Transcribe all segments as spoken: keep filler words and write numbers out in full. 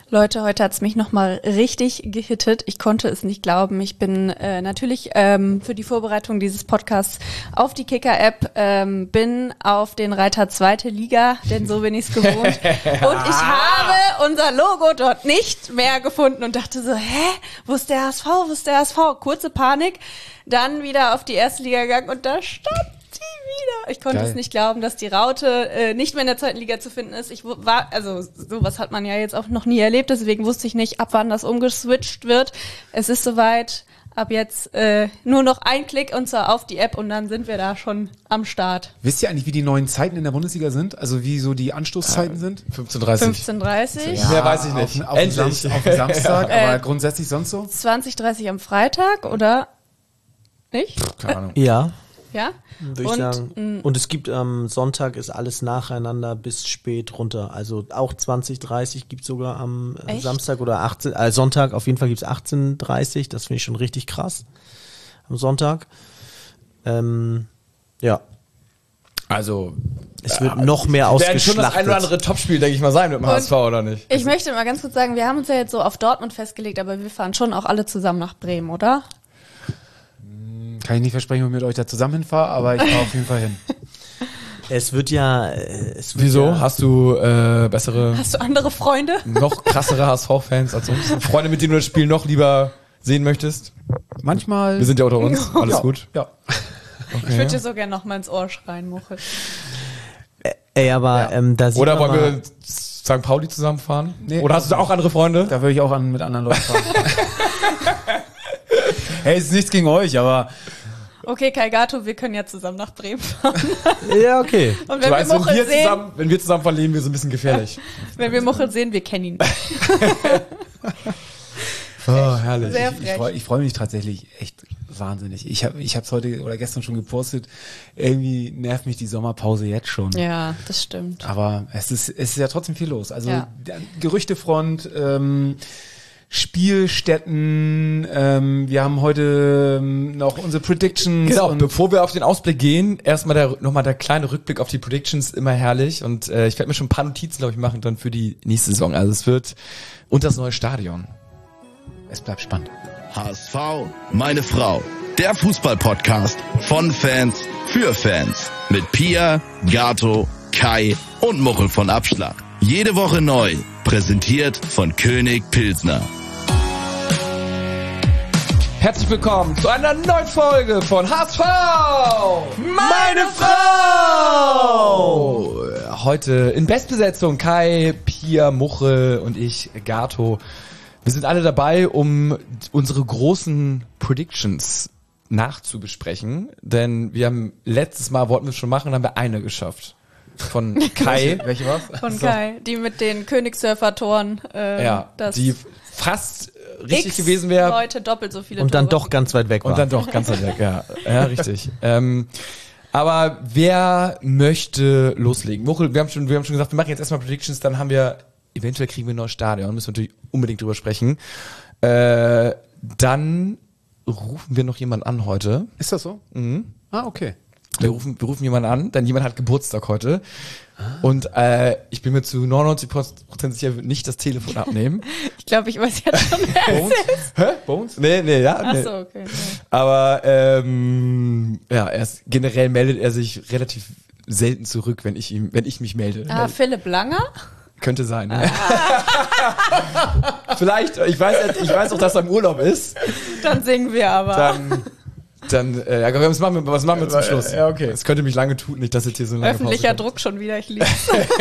Leute, heute hat's mich nochmal richtig gehittet. Ich konnte es nicht glauben. Ich bin äh, natürlich ähm, für die Vorbereitung dieses Podcasts auf die Kicker-App, ähm, bin auf den Reiter zweite Liga, denn so bin ich's gewohnt. Und ich habe unser Logo dort nicht mehr gefunden und dachte so, hä, wo ist der H S V, wo ist der H S V? Kurze Panik, dann wieder auf die erste Liga gegangen und da stand wieder. Ich konnte Geil. es nicht glauben, dass die Raute äh, nicht mehr in der zweiten Liga zu finden ist. Ich war, also sowas hat man ja jetzt auch noch nie erlebt, deswegen wusste ich nicht, ab wann das umgeswitcht wird. Es ist soweit, ab jetzt äh, nur noch ein Klick und zwar auf die App und dann sind wir da schon am Start. Wisst ihr eigentlich, wie die neuen Zeiten in der Bundesliga sind? Also wie so die Anstoßzeiten äh, sind? fünfzehn Uhr dreißig. fünfzehn Uhr dreißig. Ja, mehr weiß ich nicht. Auf, auf, Endlich. Sam- auf den Samstag, äh, aber grundsätzlich sonst so? zwanzig Uhr dreißig am Freitag oder nicht? Keine Ahnung. Ja. Ja? Würde ich sagen. Und es gibt am ähm, Sonntag ist alles nacheinander bis spät runter. Also auch zwanzig Uhr dreißig gibt es sogar am äh, Samstag oder achtzehn, äh, Sonntag. Auf jeden Fall gibt es achtzehn Uhr dreißig. Das finde ich schon richtig krass. Am Sonntag. Ähm, ja. Also es wird äh, noch mehr ausgeschlachtet. Werden schon das ein oder andere Topspiel, denke ich mal, sein mit dem und H S V, oder nicht? Ich möchte mal ganz kurz sagen, wir haben uns ja jetzt so auf Dortmund festgelegt, aber wir fahren schon auch alle zusammen nach Bremen, oder? Kann ich nicht versprechen, ob ich mit euch da zusammen hinfahre, aber ich fahre auf jeden Fall hin. Es wird ja... Es wird Wieso? Ja, Hast du äh, bessere... Hast du andere Freunde? Noch krassere H S V-Fans als uns? Freunde, mit denen du das Spiel noch lieber sehen möchtest? Manchmal... Wir sind ja unter uns. Alles ja, gut? Ja. Okay. Ich würde dir so gerne noch mal ins Ohr schreien, Muchel. Ey, aber ja. ähm, da sieht Oder man wollen mal, wir Sankt Pauli zusammenfahren? Nee, Oder hast du da auch andere Freunde? Da würde ich auch an, mit anderen Leuten fahren. Hey, es ist nichts gegen euch, aber... Okay, Kai Gato, wir können ja zusammen nach Bremen fahren. Ja, okay. Und wenn, weißt, wir Muchel wenn, wir sehen, zusammen, wenn wir zusammen fahren, leben wir so ein bisschen gefährlich. Wenn wir Muchel sehen, wir kennen ihn. Oh, herrlich. Sehr Ich, ich freue freu mich tatsächlich echt wahnsinnig. Ich habe ich es heute oder gestern schon gepostet. Irgendwie nervt mich die Sommerpause jetzt schon. Ja, das stimmt. Aber es ist, es ist ja trotzdem viel los. Also ja. Gerüchtefront, ähm, Spielstätten, ähm, wir haben heute ähm, noch unsere Predictions. Genau, und bevor wir auf den Ausblick gehen, erstmal der, nochmal der kleine Rückblick auf die Predictions, immer herrlich. Und äh, ich werde mir schon ein paar Notizen, glaube ich, machen dann für die nächste Saison. Also es wird und das neue Stadion. Es bleibt spannend. H S V, meine Frau. Der Fußball-Podcast von Fans für Fans. Mit Pia, Gato, Kai und Muchel von Abschlag. Jede Woche neu. Präsentiert von König Pilsner. Herzlich willkommen zu einer neuen Folge von H S V! Meine Frau! Heute in Bestbesetzung Kai, Pia, Muchel und ich, Gato. Wir sind alle dabei, um unsere großen Predictions nachzubesprechen, denn wir haben letztes Mal, wollten wir es schon machen, haben wir eine geschafft. Von Kai. Welche war's? Von so. Kai, die mit den Königssurfer-Toren. Äh, ja, das die fast richtig X gewesen wäre. Leute doppelt so viele Und dann Tore. doch ganz weit weg war. Und dann doch ganz weit weg, ja. Ja, richtig. ähm, aber wer möchte loslegen? Muchel, wir haben schon, wir haben schon gesagt, wir machen jetzt erstmal Predictions, dann haben wir, eventuell kriegen wir ein neues Stadion, müssen wir natürlich unbedingt drüber sprechen. Äh, dann rufen wir noch jemanden an heute. Ist das so? Mhm. Ah, okay. Wir rufen, wir rufen jemanden an, denn jemand hat Geburtstag heute. Ah. Und äh, ich bin mir zu neunundneunzig Prozent sicher, wird nicht das Telefon abnehmen. Ich glaube, ich weiß jetzt schon, wer es ist. Hä? Bones? Nee, nee, ja. Ach nee. so, okay. Ja. Aber ähm, ja, er ist, generell meldet er sich relativ selten zurück, wenn ich ihm, wenn ich mich melde. Ah, Philipp Langer? Könnte sein. Ne? Vielleicht, ich weiß, ich weiß auch, dass er im Urlaub ist. Dann singen wir aber. Dann, dann, äh, ja, was machen wir, was machen wir zum Schluss? Ja, okay. Es könnte mich lange tun, nicht, dass jetzt hier so lange Öffentlicher Pause Druck schon wieder, ich lieb's.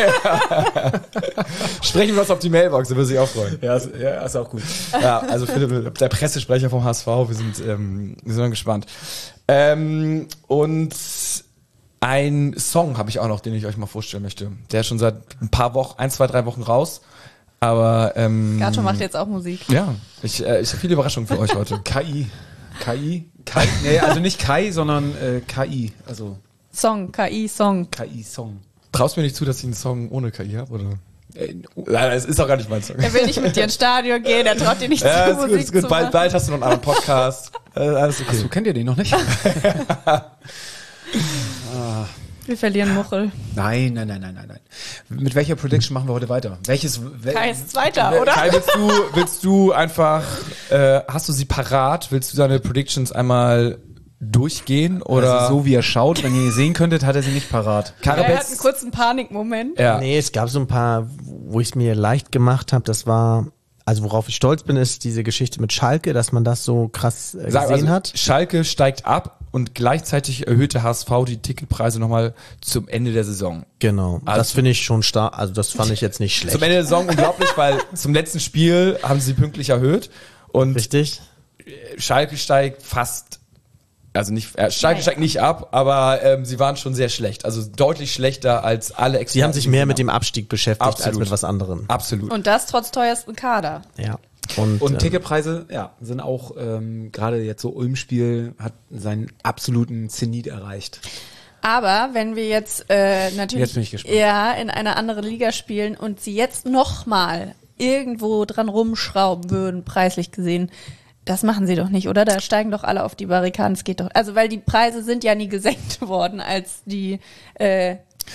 Sprechen wir was auf die Mailbox, da würde sich auch freuen. Ja, ist, ja, ist auch gut. Ja, also Philipp, der Pressesprecher vom H S V, wir sind, ähm, wir sind gespannt. Ähm, und ein Song habe ich auch noch, den ich euch mal vorstellen möchte. Der ist schon seit ein paar Wochen, ein, zwei, drei Wochen raus. Aber ähm, Gato macht jetzt auch Musik. ja, ich, äh, ich habe viele Überraschungen für euch heute. K I. K I? Kai? Nee, also nicht Kai, sondern äh, K I. Also Song, K I-Song. K I-Song. Traust mir nicht zu, dass ich einen Song ohne K I habe, oder? Äh, Nein, es ist auch gar nicht mein Song. Er will nicht mit dir ins Stadion gehen, er traut dir nicht Ja, zu, ist gut, Musik ist gut. zu Bald, machen. bald hast du noch einen anderen Podcast. Äh, alles okay. Achso, kennt ihr den noch nicht? ah. Wir verlieren Muchel. Nein, nein, nein, nein, nein, nein. Mit welcher Prediction machen wir heute weiter? Welches? Wel- Kai ist Zweiter, oder? Kai, willst du, willst du einfach, äh, hast du sie parat? Willst du deine Predictions einmal durchgehen? Oder Also so wie er schaut, wenn ihr sehen könntet, hat er sie nicht parat. Er hat einen Karabetz? kurzen Panikmoment. Ja. Nee, es gab so ein paar, wo ich es mir leicht gemacht habe. Das war, also worauf ich stolz bin, ist diese Geschichte mit Schalke, dass man das so krass äh, Sag, gesehen also, hat. Schalke steigt ab und gleichzeitig erhöhte H S V die Ticketpreise nochmal zum Ende der Saison. Genau, Also- das finde ich schon stark, also das fand ich jetzt nicht schlecht. Zum Ende der Saison unglaublich, weil zum letzten Spiel haben sie pünktlich erhöht und Richtig? Schalke steigt fast, also nicht, äh, Schalke Naja. steigt nicht ab, aber ähm, sie waren schon sehr schlecht, also deutlich schlechter als alle Experten. Sie haben sich mehr mit dem Abstieg beschäftigt als Absolut. mit was anderem. Absolut. Und das trotz teuersten Kader. Ja. Und, Und ähm, Ticketpreise, ja, sind auch ähm, gerade jetzt so Ulm-Spiel hat seinen absoluten Zenit erreicht. Aber wenn wir jetzt äh, natürlich Jetzt bin ich gespannt. ja, in einer anderen Liga spielen und sie jetzt nochmal irgendwo dran rumschrauben würden, preislich gesehen, das machen sie doch nicht, oder? Da steigen doch alle auf die Barrikaden. Es geht doch. Also weil die Preise sind ja nie gesenkt worden, als die äh,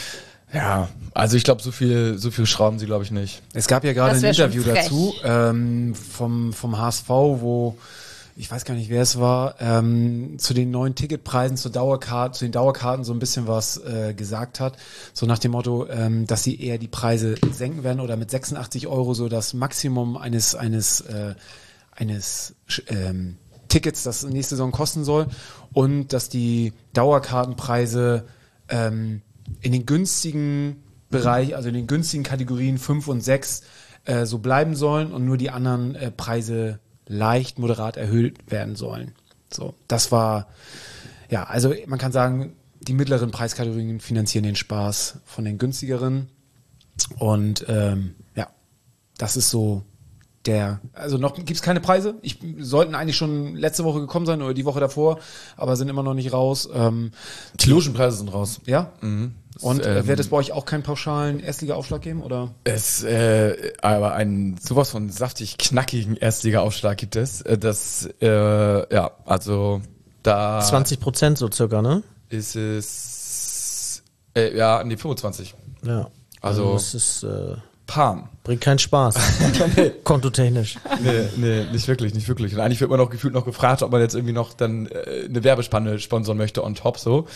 Ja, also ich glaube, so viel, so viel schrauben sie, glaube ich, nicht. Es gab ja gerade Das ein wär schon Interview frech. dazu ähm, vom, vom H S V, wo ich weiß gar nicht, wer es war, ähm, zu den neuen Ticketpreisen, zur Dauerkarte, zu den Dauerkarten so ein bisschen was äh, gesagt hat. So nach dem Motto, ähm, dass sie eher die Preise senken werden oder mit sechsundachtzig Euro so das Maximum eines eines äh, eines ähm, Tickets, das nächste Saison kosten soll, und dass die Dauerkartenpreise ähm, in den günstigen Bereich, also in den günstigen Kategorien fünf und sechs äh, so bleiben sollen und nur die anderen äh, Preise leicht moderat erhöht werden sollen. So, das war, ja, also man kann sagen, die mittleren Preiskategorien finanzieren den Spaß von den günstigeren und ähm, ja, das ist so der, also noch gibt's keine Preise. Ich sollten eigentlich schon letzte Woche gekommen sein oder die Woche davor, aber sind immer noch nicht raus. Ähm, Die Logenpreise sind raus. ja. Und äh, ähm, wird es bei euch auch keinen pauschalen Erstliga-Aufschlag geben, oder? Es, äh, aber einen sowas von saftig knackigen Erstliga-Aufschlag gibt es. Äh, Das, äh, ja, also da zwanzig Prozent so circa, ne? ist es, äh, ja, nee, fünfundzwanzig. Ja. Also- das ist, äh, Pam. bringt keinen Spaß. Kontotechnisch. Nee, nee, nicht wirklich, nicht wirklich. Und eigentlich wird man noch gefühlt noch gefragt, ob man jetzt irgendwie noch dann äh, eine Werbespanne sponsern möchte on top so.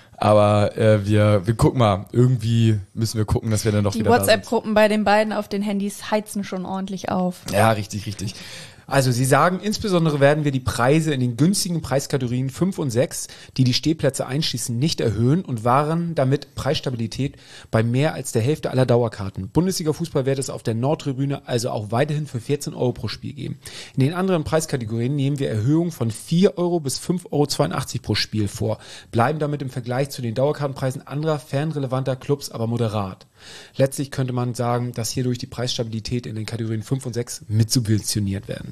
Aber äh, wir, wir gucken mal. Irgendwie müssen wir gucken, dass wir dann noch die wieder da WhatsApp-Gruppen bei den beiden auf den Handys heizen schon ordentlich auf. sind. Ja, richtig, richtig. Also Sie sagen, insbesondere werden wir die Preise in den günstigen Preiskategorien fünf und sechs, die die Stehplätze einschließen, nicht erhöhen und wahren damit Preisstabilität bei mehr als der Hälfte aller Dauerkarten. Bundesliga-Fußball wird es auf der Nordtribüne also auch weiterhin für vierzehn Euro pro Spiel geben. In den anderen Preiskategorien nehmen wir Erhöhungen von vier Euro bis fünf Euro zweiundachtzig pro Spiel vor, bleiben damit im Vergleich zu den Dauerkartenpreisen anderer fernrelevanter Clubs aber moderat. Letztlich könnte man sagen, dass hierdurch die Preisstabilität in den Kategorien fünf und sechs mitsubventioniert werden.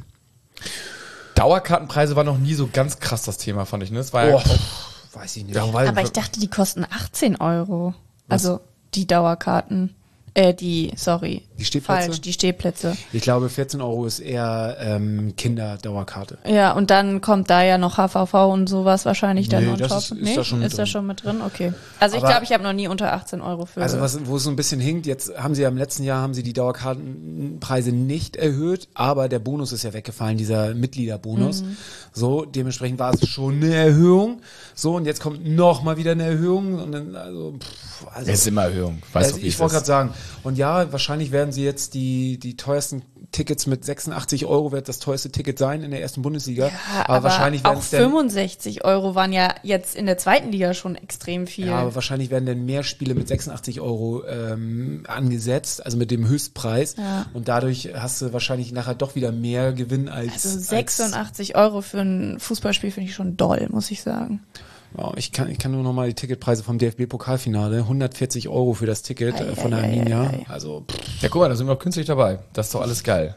Dauerkartenpreise war noch nie so ganz krass das Thema, fand ich. Ne? Das war ja, Oh, weiß ich nicht. ja, weil, Aber ich dachte, die kosten achtzehn Euro. Also die Dauerkarten. Äh, die, sorry. Die Stehplätze? Falsch, die Stehplätze. Ich glaube, vierzehn Euro ist eher ähm, Kinderdauerkarte. Ja, und dann kommt da ja noch H V V und sowas wahrscheinlich dann Nee, on das top. ist- ist da schon mit ist da drin. schon mit drin? Okay. Also ich Aber- glaube, ich habe noch nie unter achtzehn Euro für. Also was, wo es so ein bisschen hinkt, jetzt haben sie ja im letzten Jahr haben sie die Dauerkartenpreise nicht erhöht, aber der Bonus ist ja weggefallen, dieser Mitgliederbonus. Mhm. So, dementsprechend war es schon eine Erhöhung. So, und jetzt kommt noch mal wieder eine Erhöhung und dann, also, pff, also es ist immer Erhöhung. Weißt also du, wie ich es wollte ist. gerade sagen, und ja, wahrscheinlich werden sie jetzt die, die teuersten Tickets mit sechsundachtzig Euro wird das teuerste Ticket sein in der ersten Bundesliga. ja, aber, wahrscheinlich werden auch es dann, fünfundsechzig Euro waren ja jetzt in der zweiten Liga schon extrem viel. ja, aber wahrscheinlich werden dann mehr Spiele mit sechsundachtzig Euro ähm, angesetzt, also mit dem Höchstpreis. Ja. Und dadurch hast du wahrscheinlich nachher doch wieder mehr Gewinn als. Also sechsundachtzig Euro für ein Fußballspiel finde ich schon doll, muss ich sagen. Als, wow, ich kann, ich kann nur noch mal die Ticketpreise vom D F B-Pokalfinale, hundertvierzig Euro für das Ticket äh, von der Ei, ei, ei, Arminia. ei. Also pff, Ja, guck mal, da sind wir auch künstlich dabei. Das ist doch alles geil.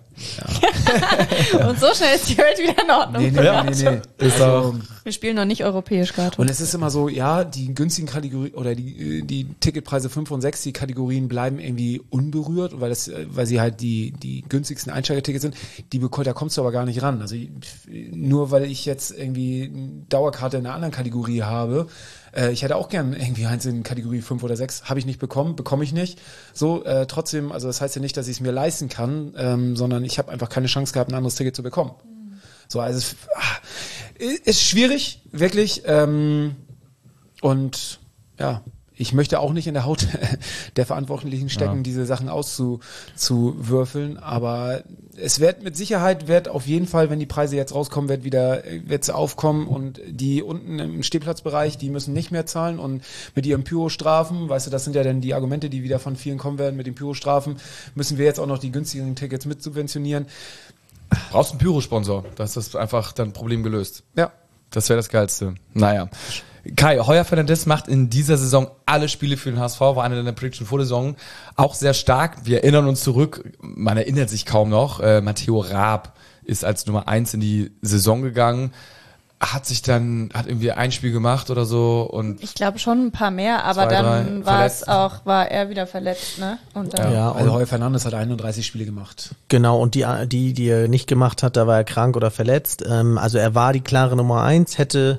Und so schnell ist die Welt wieder in Ordnung. nee, nee, Ja. nee, nee, nee. Ist Also, Wir spielen noch nicht europäisch gerade. und es ist immer so, ja, die günstigen Kategorien oder die, die Ticketpreise fünf und sechs, die Kategorien bleiben irgendwie unberührt, weil das, weil sie halt die, die günstigsten Einsteigertickets sind. Die beko- da kommst du aber gar nicht ran. Also ich, nur weil ich jetzt irgendwie eine Dauerkarte in einer anderen Kategorie Spiel habe. Äh, ich hätte auch gern irgendwie eins in Kategorie fünf oder sechs. Habe ich nicht bekommen, bekomme ich nicht. So, äh, trotzdem, also das heißt ja nicht, dass ich es mir leisten kann, ähm, sondern ich habe einfach keine Chance gehabt, ein anderes Ticket zu bekommen. Mhm. So, also es ach, ist schwierig, wirklich. Ähm, und ja, ich möchte auch nicht in der Haut der Verantwortlichen stecken, ja. diese Sachen auszuwürfeln, aber es wird mit Sicherheit, wird auf jeden Fall, wenn die Preise jetzt rauskommen, wird wieder, wird es aufkommen und die unten im Stehplatzbereich, die müssen nicht mehr zahlen und mit ihren Pyro-Strafen, weißt du, das sind ja dann die Argumente, die wieder von vielen kommen werden, mit den Pyro-Strafen müssen wir jetzt auch noch die günstigen Tickets mit subventionieren. Brauchst einen Pyro-Sponsor, das ist einfach dann Problem gelöst. Ja. Das wäre das Geilste. Naja. Kai, Heuer Fernandes macht in dieser Saison alle Spiele für den H S V, war eine der Prediction vor der Saison auch sehr stark. Wir erinnern uns zurück, man erinnert sich kaum noch, äh, Matteo Raab ist als Nummer eins in die Saison gegangen, hat sich dann, hat irgendwie ein Spiel gemacht oder so und ich glaube schon ein paar mehr, aber zwei, dann war es auch, war er wieder verletzt, ne? Und dann ja, also Heuer Fernandes hat einunddreißig Spiele gemacht. Genau, und die, die, die er nicht gemacht hat, da war er krank oder verletzt. Ähm, also er war die klare Nummer eins, hätte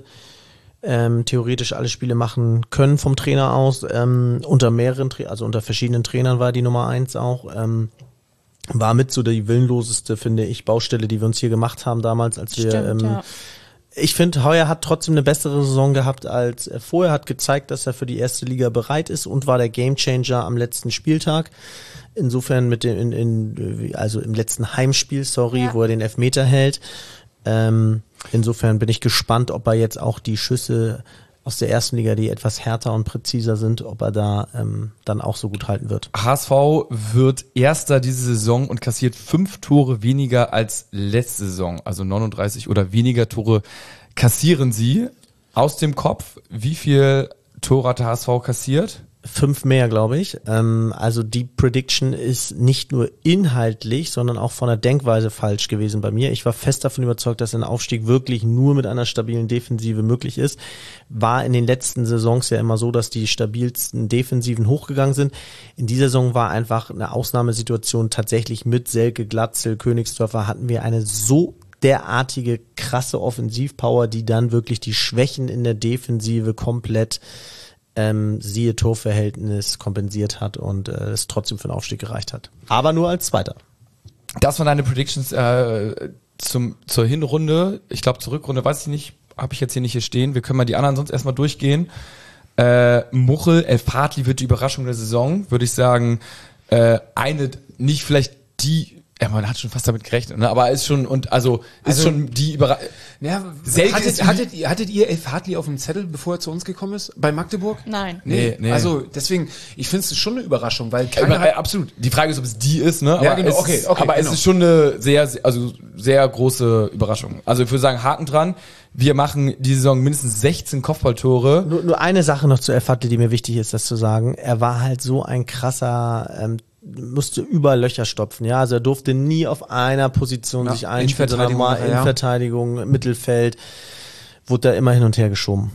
Ähm, theoretisch alle Spiele machen können vom Trainer aus, ähm, unter mehreren, also unter verschiedenen Trainern war die Nummer eins auch, ähm, war mit so die willenloseste, finde ich, Baustelle, die wir uns hier gemacht haben damals, als wir, Stimmt, ähm, ja. Ich finde, Heuer hat trotzdem eine bessere Saison gehabt als er vorher, hat gezeigt, dass er für die erste Liga bereit ist und war der Gamechanger am letzten Spieltag. Insofern mit dem, in, in, also im letzten Heimspiel, sorry, ja. wo er den Elfmeter hält. Ähm, insofern bin ich gespannt, ob er jetzt auch die Schüsse aus der ersten Liga, die etwas härter und präziser sind, ob er da ähm, dann auch so gut halten wird. H S V wird Erster diese Saison und kassiert fünf Tore weniger als letzte Saison, also neununddreißig oder weniger Tore kassieren sie. Aus dem Kopf, wie viel Tore hat der H S V kassiert? Fünf mehr, glaube ich. Ähm, also die Prediction ist nicht nur inhaltlich, sondern auch von der Denkweise falsch gewesen bei mir. Ich war fest davon überzeugt, dass ein Aufstieg wirklich nur mit einer stabilen Defensive möglich ist. War in den letzten Saisons ja immer so, dass die stabilsten Defensiven hochgegangen sind. In dieser Saison war einfach eine Ausnahmesituation. Tatsächlich mit Selke, Glatzel, Königsdörfer hatten wir eine so derartige krasse Offensivpower, die dann wirklich die Schwächen in der Defensive komplett Ähm, siehe Torverhältnis kompensiert hat und äh, es trotzdem für den Aufstieg gereicht hat. Aber nur als Zweiter. Das waren deine Predictions äh, zum, zur Hinrunde. Ich glaube, zur Rückrunde, weiß ich nicht, habe ich jetzt hier nicht hier stehen. Wir können mal die anderen sonst erstmal durchgehen. Äh, Muchel, Elf Hartli wird die Überraschung der Saison, würde ich sagen. Äh, eine, nicht vielleicht die, ja, man hat schon fast damit gerechnet, ne? Aber ist schon, und also ist also, schon die Überraschung. Ja, hattet, hattet, ihr, hattet ihr Elf Hartli auf dem Zettel, bevor er zu uns gekommen ist? Bei Magdeburg? Nein. Nee, nee. nee. Also deswegen, ich finde es schon eine Überraschung, weil keiner ja, hat, absolut. Die Frage ist, ob es die ist, ne? Aber, ja, genau, es, okay, okay, aber genau. es ist schon eine sehr, also sehr große Überraschung. Also ich würde sagen, Haken dran. Wir machen die Saison mindestens sechzehn Kopfballtore. Nur, nur eine Sache noch zu Elf Hartli, die mir wichtig ist, das zu sagen. Er war halt so ein krasser, ähm, musste überall Löcher stopfen, ja, also er durfte nie auf einer Position ja, sich einspielen, sondern mal in ja. Verteidigung, Mittelfeld, wurde da immer hin und her geschoben.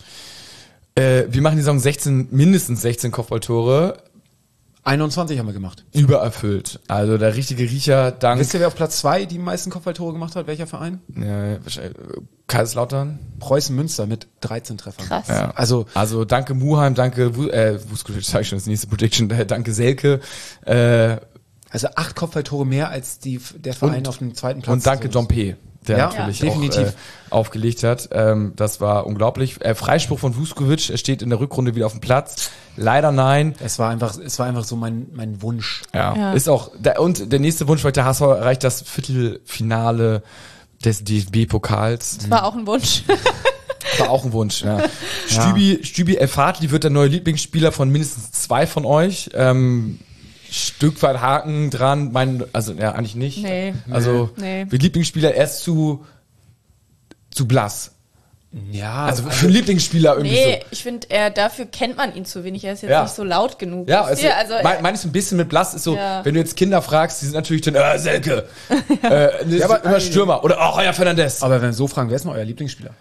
Äh, wir machen die Saison sechzehn, mindestens sechzehn Kopfballtore. einundzwanzig haben wir gemacht. Übererfüllt. Also der richtige Riecher, dank. Wisst ihr, wer auf Platz zwei die meisten Kopfballtore gemacht hat? Welcher Verein? Ja, Kaiserslautern. Preußen Münster mit dreizehn Treffern. Krass. Ja. Also, also danke Muheim, danke, äh, Vuskovic, sag ich schon, das nächste Prediction, äh, danke Selke. Äh, also acht Kopfballtore mehr als die, der Verein und, auf dem zweiten Platz. Und danke Dompe, der ja, natürlich ja, definitiv. auch äh, aufgelegt hat. Ähm, das war unglaublich. Äh, Freispruch von Vuskovic, er steht in der Rückrunde wieder auf dem Platz. Leider nein. Es war einfach, es war einfach so mein, mein Wunsch. Ja, ja. Ist auch, der, und der nächste Wunsch, weil der H S V erreicht das Viertelfinale des D F B-Pokals. Das war auch ein Wunsch. War auch ein Wunsch, ja. Stübi, Stübi Elf Hartli wird der neue Lieblingsspieler von mindestens zwei von euch. Ähm, Stück weit Haken dran, mein, also ja, eigentlich nicht. Nee. Also, nee. wir Lieblingsspieler erst zu, zu blass. Ja, Also für einen Lieblingsspieler irgendwie Nee, so. ich finde, er dafür kennt man ihn zu wenig. Er ist jetzt Ja. nicht so laut genug. Ja, Wisst also, ihr? also mein, mein ist ein bisschen mit blass, ist so, Ja. wenn du jetzt Kinder fragst, die sind natürlich dann, äh, Selke, äh, ja, aber immer Stürmer oder auch Heuer Fernandes. aber wenn wir so fragen, wer ist denn euer Lieblingsspieler?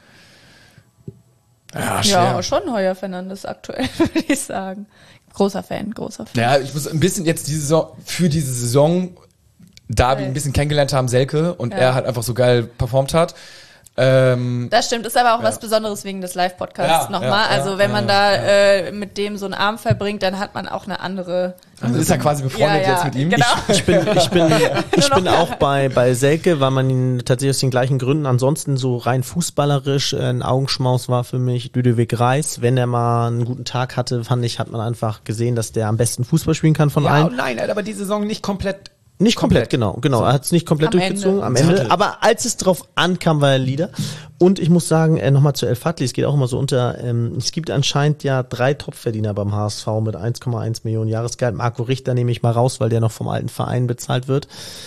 Ja, ja, schon Heuer Fernandes aktuell, würde ich sagen. Großer Fan, großer Fan. Ja, ich muss ein bisschen jetzt diese Saison, für diese Saison, da wir ihn ein bisschen kennengelernt haben, Selke, und Ja. er halt einfach so geil performt hat. Ähm, Das stimmt, ist aber auch Ja. was Besonderes wegen des Live-Podcasts Ja, nochmal. ja, also ja, wenn man ja, da ja. äh, mit dem so einen Abend verbringt, dann hat man auch eine andere... also ist er quasi befreundet Ja, ja, jetzt mit ihm. genau. Ich bin, ich bin, ich noch bin auch bei, bei Selke, weil man ihn tatsächlich aus den gleichen Gründen, ansonsten so rein fußballerisch äh, ein Augenschmaus war für mich Ludovic Reis. Wenn er mal einen guten Tag hatte, fand ich, hat man einfach gesehen, dass der am besten Fußball spielen kann von Ja, allen. und nein, er hat aber die Saison nicht komplett. Nicht komplett, genau, genau. Er hat es nicht komplett Am durchgezogen Ende. am Ende. Aber als es drauf ankam, war er Leader. Und ich muss sagen, äh, nochmal zu El Fadli, es geht auch immer so unter, ähm, es gibt anscheinend ja drei Topverdiener beim H S V mit eins Komma eins Millionen Jahresgehalt. Marco Richter nehme ich mal raus, weil der noch vom alten Verein bezahlt wird.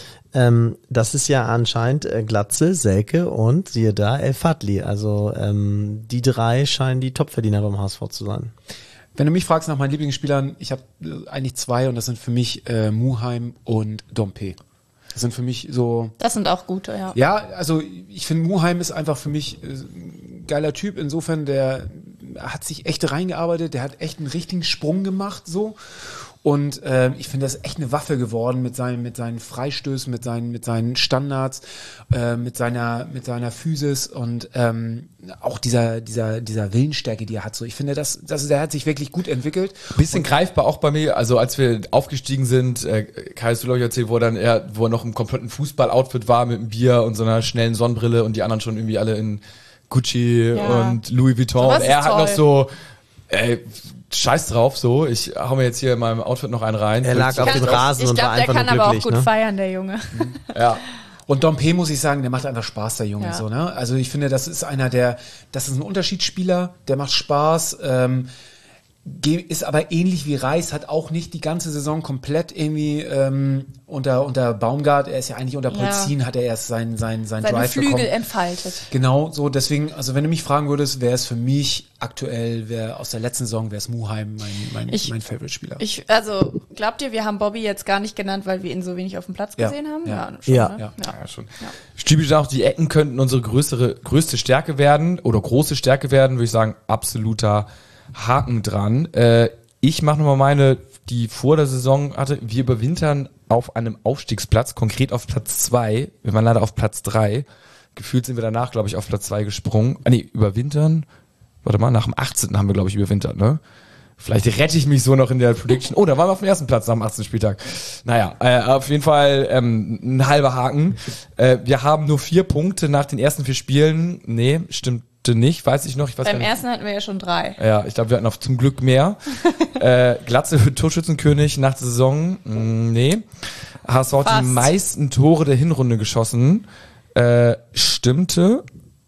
Ähm, das ist ja anscheinend äh, Glatze, Selke und siehe da, El Fadli. Also ähm, die drei scheinen die Topverdiener beim H S V zu sein. Wenn du mich fragst nach meinen Lieblingsspielern, ich habe äh, eigentlich zwei und das sind für mich äh, Muheim und Dompe. Das sind für mich so. Das sind auch gute, ja. Ja, also ich finde Muheim ist einfach für mich äh, ein geiler Typ. Insofern, der hat sich echt reingearbeitet, der hat echt einen richtigen Sprung gemacht so. Und äh, ich finde, das ist echt eine Waffe geworden mit seinen, mit seinen Freistößen, mit seinen, mit seinen Standards, äh, mit seiner, mit seiner Physis und ähm, auch dieser, dieser, dieser Willensstärke, die er hat. So, ich finde, das, das, der hat sich wirklich gut entwickelt. Bisschen greifbar auch bei mir, also als wir aufgestiegen sind, äh, Kai, hast du glaube ich erzählt, wo er dann er, wo er noch im kompletten Fußball-Outfit war mit einem Bier und so einer schnellen Sonnenbrille und die anderen schon irgendwie alle in Gucci Ja. und Louis Vuitton. Sowas Und er ist hat toll. noch so, ey, scheiß drauf, so, ich hau mir jetzt hier in meinem Outfit noch einen rein. Er lag auf Kann- dem Rasen ich und war glaube, der einfach kann nur aber auch glücklich. gut Ne? feiern, der Junge. Ja. Und Dompe, muss ich sagen, der macht einfach Spaß, der Junge. Ja. So, ne? Also ich finde, das ist einer, der, das ist ein Unterschiedsspieler, der macht Spaß, ähm, ge- ist aber ähnlich wie Reis, hat auch nicht die ganze Saison komplett irgendwie ähm, unter, unter Baumgart, er ist ja eigentlich unter Ja. Polzin, hat er erst seinen sein, sein Seine Drive Flügel bekommen. entfaltet. Genau, so deswegen, also wenn du mich fragen würdest, wäre es für mich aktuell, wäre aus der letzten Saison, wäre es Muheim mein, mein, Ich- mein Favorite-Spieler. Ich, also, glaubt ihr, wir haben Bobby jetzt gar nicht genannt, weil wir ihn so wenig auf dem Platz Ja. gesehen haben? Ja. schon, Ja. Ne? Ja. Ja, schon. Stübisch auch, die Ecken könnten unsere größere, größte Stärke werden oder große Stärke werden, würde ich sagen, absoluter Haken dran. Äh, ich mache nochmal meine, die vor der Saison hatte, wir überwintern auf einem Aufstiegsplatz, konkret auf Platz zwei. Wir waren leider auf Platz drei. Gefühlt sind wir danach, glaube ich, auf Platz zwei gesprungen. Ah, nee, überwintern. Warte mal, nach dem achtzehnten haben wir, glaube ich, überwintert, ne? Vielleicht rette ich mich so noch in der Prediction. Oh, da waren wir auf dem ersten Platz nach dem achtzehnten Spieltag. Naja, äh, auf jeden Fall ähm, ein halber Haken. Äh, wir haben nur vier Punkte nach den ersten vier Spielen. Nee, stimmte nicht, weiß ich noch. Ich weiß Beim gar nicht. ersten hatten wir ja schon drei. Ja, ich glaube, wir hatten auch zum Glück mehr. äh, Glatze wird Torschützenkönig nach der Saison. Mm, nee. H S V hat die Fast. meisten Tore der Hinrunde geschossen. Äh, stimmte.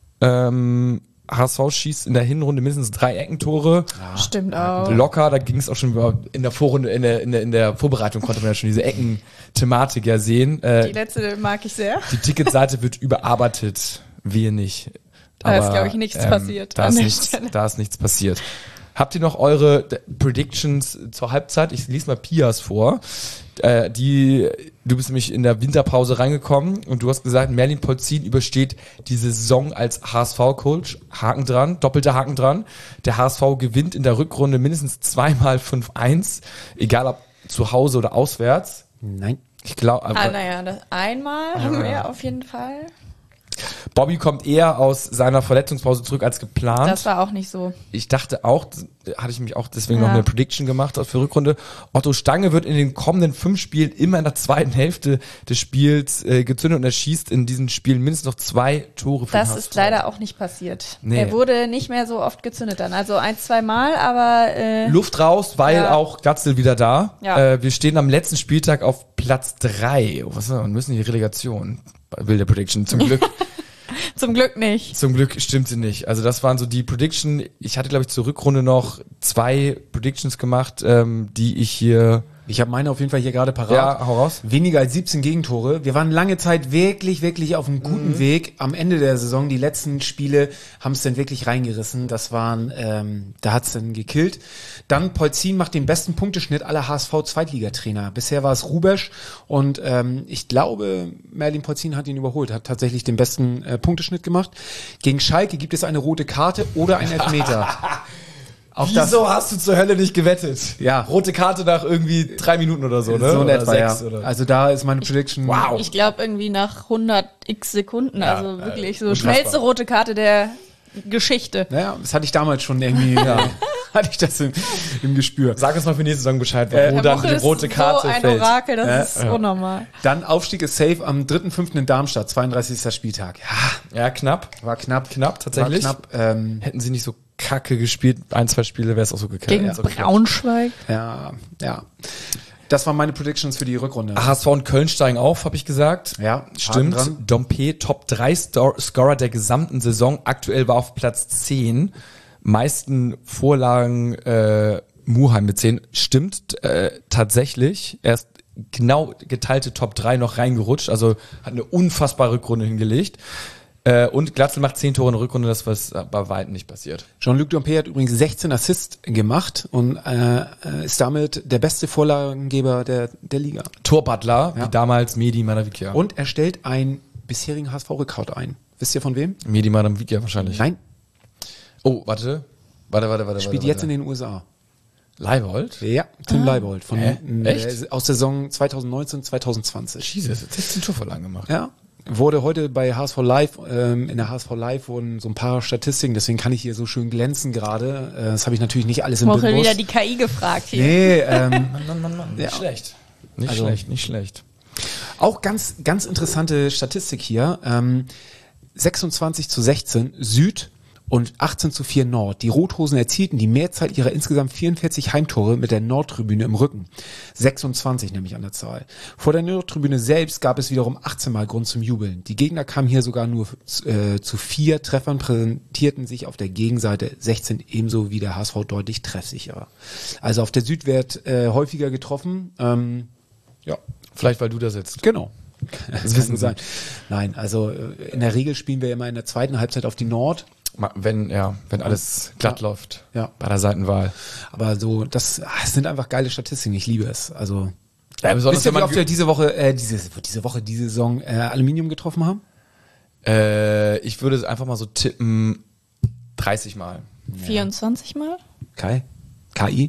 Ähm, H S V schießt in der Hinrunde mindestens drei Eckentore. Stimmt auch. Locker, da ging es auch schon über, in der Vorrunde, in der, in der, in der Vorbereitung konnte man ja schon diese Ecken-Thematik ja sehen. Die Äh, letzte mag ich sehr. die Ticketseite wird überarbeitet. Wir nicht. Da ist, glaub ich, nichts passiert Da an ist, der nichts, Stelle. da ist nichts passiert. Habt ihr noch eure D- Predictions zur Halbzeit? Ich lese mal Pias vor. Äh, die, du bist nämlich in der Winterpause reingekommen und du hast gesagt, Merlin Polzin übersteht die Saison als H S V-Coach. Haken dran, doppelter Haken dran. Der H S V gewinnt in der Rückrunde mindestens zweimal fünf eins, egal ob zu Hause oder auswärts. Nein. Ich glaube, Ah, naja, das einmal haben wir auf jeden Fall. Bobby kommt eher aus seiner Verletzungspause zurück als geplant. Das war auch nicht so. Ich dachte auch, hatte ich mich auch deswegen Ja. noch eine Prediction gemacht für Rückrunde. Otto Stange wird in den kommenden fünf Spielen immer in der zweiten Hälfte des Spiels äh, gezündet und er schießt in diesen Spielen mindestens noch zwei Tore für den Das H S V. ist leider auch nicht passiert. Nee. Er wurde nicht mehr so oft gezündet dann. Also ein, zwei Mal, aber äh, Luft raus, weil Ja. auch Glatzel wieder da. Ja. Äh, wir stehen am letzten Spieltag auf Platz drei. Oh, was ist das? Wir müssen die Relegation. Wilde Prediction. Zum Glück. zum Glück nicht. Zum Glück stimmt sie nicht. Also das waren so die Prediction. Ich hatte, glaube ich, zur Rückrunde noch zwei Predictions gemacht, ähm, die ich hier... Ich habe meine auf jeden Fall hier gerade parat. Ja, hau raus. Weniger als siebzehn Gegentore. Wir waren lange Zeit wirklich, wirklich auf einem guten Mhm. Weg. Am Ende der Saison, die letzten Spiele, haben es dann wirklich reingerissen. Das waren, ähm, da hat's dann gekillt. Dann Polzin macht den besten Punkteschnitt aller H S V-Zweitligatrainer. Bisher war es Rubesch und ähm, ich glaube, Merlin Polzin hat ihn überholt, hat tatsächlich den besten äh, Punkteschnitt gemacht. Gegen Schalke gibt es eine rote Karte oder einen Elfmeter. Auf Wieso das, hast du zur Hölle nicht gewettet? Ja. Rote Karte nach irgendwie drei Minuten oder so, ne? so in oder etwa, sechs, ja. oder? Also da ist meine Prediction. Wow. Ich glaube irgendwie nach hundert x Sekunden, Ja, also wirklich so unfassbar. schnellste rote Karte der Geschichte. Naja, das hatte ich damals schon irgendwie, ja. hatte ich das im, im Gespür. Sag uns mal für nächste Saison Bescheid, wo Äh, dann Herr Moche die ist rote Karte so ein fällt. Orakel, das Ja, ist ja. unnormal. Dann Aufstieg ist safe am dritten fünften in Darmstadt, zweiunddreißigster Spieltag. Ja, Ja, knapp. war knapp. Knapp, tatsächlich. War knapp. Ähm, Hätten sie nicht so kacke gespielt, ein, zwei Spiele wäre es auch so geklärt. Gegen Ja, so geklappt. Braunschweig. ja, ja. Das waren meine Predictions für die Rückrunde. H S V und Köln steigen auf, habe ich gesagt. Ja, Stimmt. Haken dran. Dompe, Top drei Stor- Scorer der gesamten Saison. Aktuell war auf Platz zehn. Meisten Vorlagen äh, Muheim mit zehn. Stimmt äh, tatsächlich. Er ist genau geteilte Top drei noch reingerutscht. Also hat eine unfassbare Rückrunde hingelegt. Äh, und Glatzel macht zehn Tore in der Rückrunde, das was bei weitem nicht passiert. Jean-Luc Dompe hat übrigens sechzehn Assists gemacht und äh, ist damit der beste Vorlagengeber der, der Liga. Torbutler, Ja. wie damals Medi Madavikia. Und er stellt einen bisherigen H S V-Rekord ein. Wisst ihr von wem? Medi Madavikia wahrscheinlich. Nein, Oh, warte. Warte, warte, warte. spielt warte, jetzt in warte. den U S A. Leibold? Ja, Tim Leibold von Hä? äh, Echt? aus der Saison zwanzig neunzehn, zwanzig zwanzig. Jesus, hat sechzehn Torvorlagen gemacht. Ja, wurde heute bei H S V Live, ähm, in der H S V Live wurden so ein paar Statistiken, deswegen kann ich hier so schön glänzen gerade. Äh, das habe ich natürlich nicht alles im Woche Bild. wieder die K I gefragt hier. Nee, ähm, Mann, Mann, Mann, Mann. Nicht Ja. schlecht. Nicht Also- schlecht, nicht schlecht. auch ganz, ganz interessante Statistik hier. Ähm, sechsundzwanzig zu sechzehn Süd und achtzehn zu vier Nord. Die Rothosen erzielten die Mehrzahl ihrer insgesamt vierundvierzig Heimtore mit der Nordtribüne im Rücken. sechsundzwanzig nämlich an der Zahl. Vor der Nordtribüne selbst gab es wiederum achtzehn Mal Grund zum Jubeln. Die Gegner kamen hier sogar nur äh, zu vier Treffern, präsentierten sich auf der Gegenseite sechzehn ebenso wie der H S V deutlich treffsicherer. Also auf der Süd wird äh, häufiger getroffen. Ähm, ja, Vielleicht, weil du da sitzt. genau. Das wissen wissen Sie. sein. Nein, also äh, in der Regel spielen wir immer in der zweiten Halbzeit auf die Nord. Ma- Wenn, ja, wenn alles glatt läuft. Ja. Bei der Seitenwahl. Aber so, das, ah, es sind einfach geile Statistiken. Ich liebe es. Also, Ja, besonders wisst ihr, wenn wie man oft wir diese Woche, äh, diese, diese Woche, diese Saison äh, Aluminium getroffen haben? Äh, ich würde es einfach mal so tippen, dreißig Mal. vierundzwanzig Mal? Kai? K I?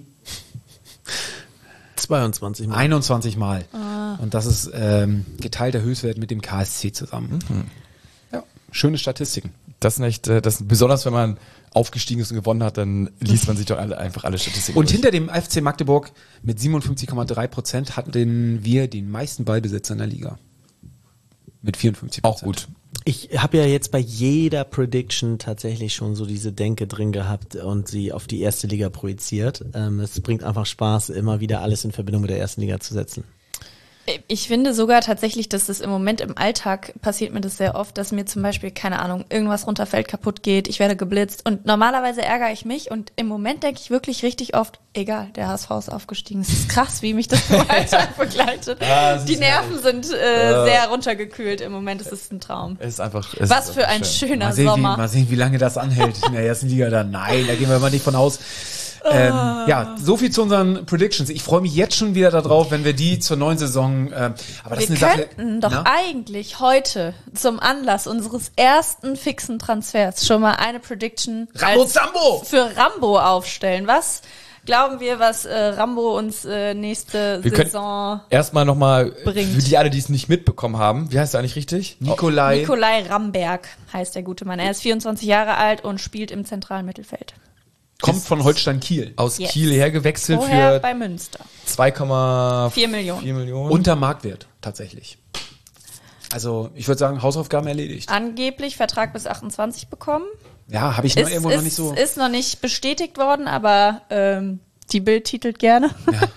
zweiundzwanzig Mal. einundzwanzig Mal. Und das ist ähm, geteilter Höchstwert mit dem K S C zusammen. Ja, schöne Statistiken. Das ist echt, äh, das besonders wenn man aufgestiegen ist und gewonnen hat, dann liest man sich doch alle, einfach alle Statistiken Und durch. hinter dem F C Magdeburg mit siebenundfünfzig Komma drei Prozent hatten wir den meisten Ballbesitzer in der Liga. Mit vierundfünfzig Prozent. Auch gut. Ich habe ja jetzt bei jeder Prediction tatsächlich schon so diese Denke drin gehabt und sie auf die erste Liga projiziert. Ähm, es bringt einfach Spaß, immer wieder alles in Verbindung mit der ersten Liga zu setzen. Ich finde sogar tatsächlich, dass das im Moment im Alltag passiert mir das sehr oft, dass mir zum Beispiel, keine Ahnung, irgendwas runterfällt, kaputt geht, ich werde geblitzt und normalerweise ärgere ich mich und im Moment denke ich wirklich richtig oft, egal, der H S V ist aufgestiegen. Es ist krass, wie mich das im Alltag begleitet. Ah, Die Nerven sind äh, sehr runtergekühlt im Moment, es ist ein Traum. Es ist einfach. Es Was ist für einfach ein schön. schöner Mal sehen, wie, Sommer. mal sehen, wie lange das anhält in der ersten Liga dann. Nein, da gehen wir mal nicht von aus. Ähm, ja, so viel zu unseren Predictions. Ich freue mich jetzt schon wieder darauf, wenn wir die zur neuen Saison. Ähm, aber das Wir ist eine könnten Sache. doch Na? eigentlich heute zum Anlass unseres ersten fixen Transfers schon mal eine Prediction Rambo als- Zambo! für Rambo aufstellen. Was glauben wir, was äh, Rambo uns äh, nächste Wir können Saison erstmal nochmal, Bringt. für die alle, die es nicht mitbekommen haben, wie heißt er eigentlich richtig? Nikolai. Nikolai Ramberg heißt der gute Mann. Er ist vierundzwanzig Jahre alt und spielt im zentralen Mittelfeld. Kommt von Holstein Kiel. Aus Yes. Kiel hergewechselt Vorher für bei Münster. zwei Komma Vier Millionen. vier Millionen. Unter Marktwert, tatsächlich. Also, ich würde sagen, Hausaufgaben erledigt. Angeblich Vertrag bis achtundzwanzig bekommen. Ja, habe ich noch Ist, irgendwo ist, noch nicht so. ist noch nicht bestätigt worden, aber ähm, die Bild titelt gerne.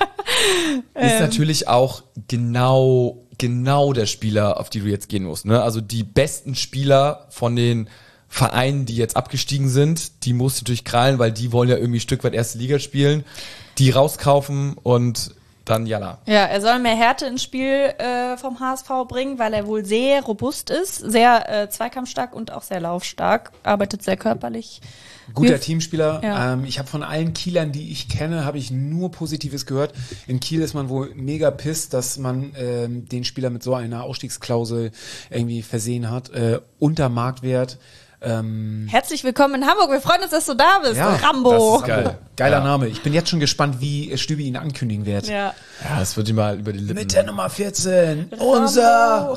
ist natürlich auch genau, genau der Spieler, auf die du jetzt gehen musst. Ne? Also die besten Spieler von den Vereinen, die jetzt abgestiegen sind, die musst du durchkrallen, weil die wollen ja irgendwie ein Stück weit erste Liga spielen, die rauskaufen und dann jalla. Ja, er soll mehr Härte ins Spiel äh, vom H S V bringen, weil er wohl sehr robust ist, sehr äh, zweikampfstark und auch sehr laufstark, arbeitet sehr körperlich. Guter Wir- Teamspieler. Ja. Ähm, ich habe von allen Kielern, die ich kenne, habe ich nur Positives gehört. In Kiel ist man wohl mega pisst, dass man ähm, den Spieler mit so einer Ausstiegsklausel irgendwie versehen hat. Äh, unter Marktwert. Ähm, Herzlich willkommen in Hamburg. Wir freuen uns, dass du da bist. Ja, Rambo. das ist geil. Geiler Ja. Name. Ich bin jetzt schon gespannt, wie Stübi ihn ankündigen wird. Ja. Ja, das wird ihm mal über die Lippen. Mit der Nummer vierzehn, unser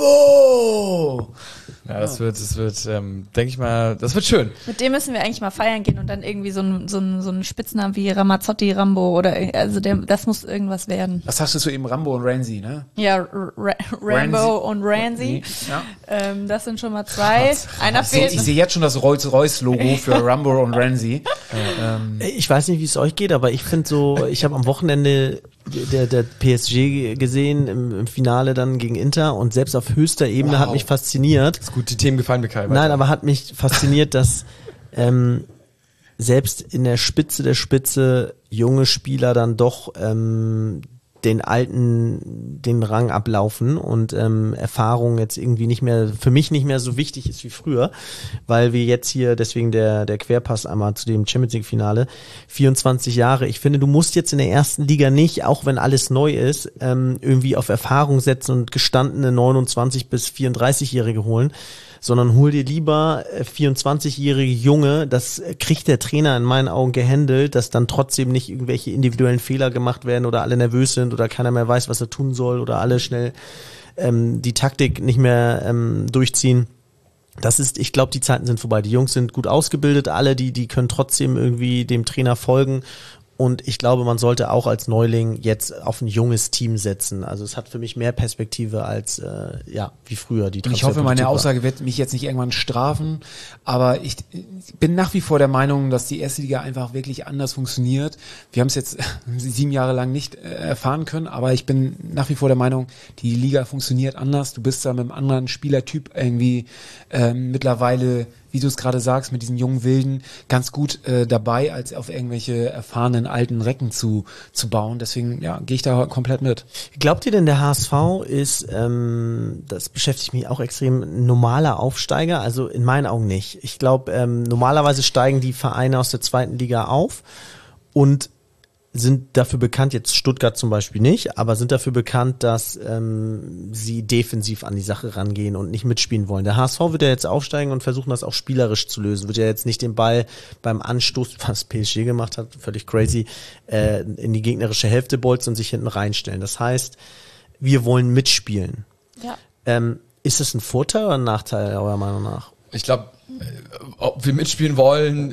Rambo! Ja, das wird, das wird, ähm, denke ich mal, das wird schön. Mit dem müssen wir eigentlich mal feiern gehen und dann irgendwie so einen so einen- so einen Spitznamen wie Ramazzotti Rambo oder ir- also der, das muss irgendwas werden. Was sagst du zu eben Rambo und Ramsey, ne? Ja, R Ra Rambo Ramsey. und Ramsey. Ja. Ähm, das sind schon mal zwei. Einer Ich sehe fehlt. ich seh jetzt schon das Rolls-Royce-Logo für Rambo und Ramsey. ähm, Ich weiß nicht, wie es euch geht, aber ich finde so, ich habe am Wochenende der, der P S G gesehen im, im Finale dann gegen Inter und selbst auf höchster Ebene Wow. hat mich fasziniert. Ist gut, die Themen gefallen mir, Kai. Nein, aber hat mich fasziniert, dass ähm, selbst in der Spitze der Spitze junge Spieler dann doch ähm, den alten, den Rang ablaufen und ähm, Erfahrung jetzt irgendwie nicht mehr, für mich nicht mehr so wichtig ist wie früher, weil wir jetzt hier, deswegen der, der Querpass einmal zu dem Champions League Finale, vierundzwanzig Jahre, ich finde, du musst jetzt in der ersten Liga nicht, auch wenn alles neu ist, ähm, irgendwie auf Erfahrung setzen und gestandene neunundzwanzig bis vierunddreißig-Jährige holen, sondern hol dir lieber äh, vierundzwanzig-jährige Junge, das äh, kriegt der Trainer in meinen Augen gehandelt, dass dann trotzdem nicht irgendwelche individuellen Fehler gemacht werden oder alle nervös sind oder keiner mehr weiß, was er tun soll oder alle schnell ähm, die Taktik nicht mehr ähm, durchziehen. Das ist, ich glaube, die Zeiten sind vorbei. Die Jungs sind gut ausgebildet, alle, die, die können trotzdem irgendwie dem Trainer folgen. Und ich glaube, man sollte auch als Neuling jetzt auf ein junges Team setzen. Also es hat für mich mehr Perspektive als äh, ja wie früher die Und ich hoffe, meine Transferpolitik war. Aussage wird mich jetzt nicht irgendwann strafen, aber ich bin nach wie vor der Meinung, dass die erste Liga einfach wirklich anders funktioniert. Wir haben es jetzt sieben Jahre lang nicht äh, erfahren können, aber ich bin nach wie vor der Meinung, die Liga funktioniert anders. Du bist da mit einem anderen Spielertyp irgendwie ähm, mittlerweile, wie du es gerade sagst, mit diesen jungen Wilden ganz gut äh, dabei, als auf irgendwelche erfahrenen alten Recken zu zu bauen. Deswegen ja, gehe ich da komplett mit. Glaubt ihr denn, der H S V ist, ähm, das beschäftigt mich auch extrem, ein normaler Aufsteiger? Also in meinen Augen nicht. Ich glaube, ähm, normalerweise steigen die Vereine aus der zweiten Liga auf und sind dafür bekannt, jetzt Stuttgart zum Beispiel nicht, aber sind dafür bekannt, dass ähm, sie defensiv an die Sache rangehen und nicht mitspielen wollen. Der H S V wird ja jetzt aufsteigen und versuchen, das auch spielerisch zu lösen. Wird ja jetzt nicht den Ball beim Anstoß, was P S G gemacht hat, völlig crazy, äh, in die gegnerische Hälfte bolzen und sich hinten reinstellen. Das heißt, wir wollen mitspielen. Ja. Ähm, ist das ein Vorteil oder ein Nachteil, eurer Meinung nach? Ich glaube, ob wir mitspielen wollen,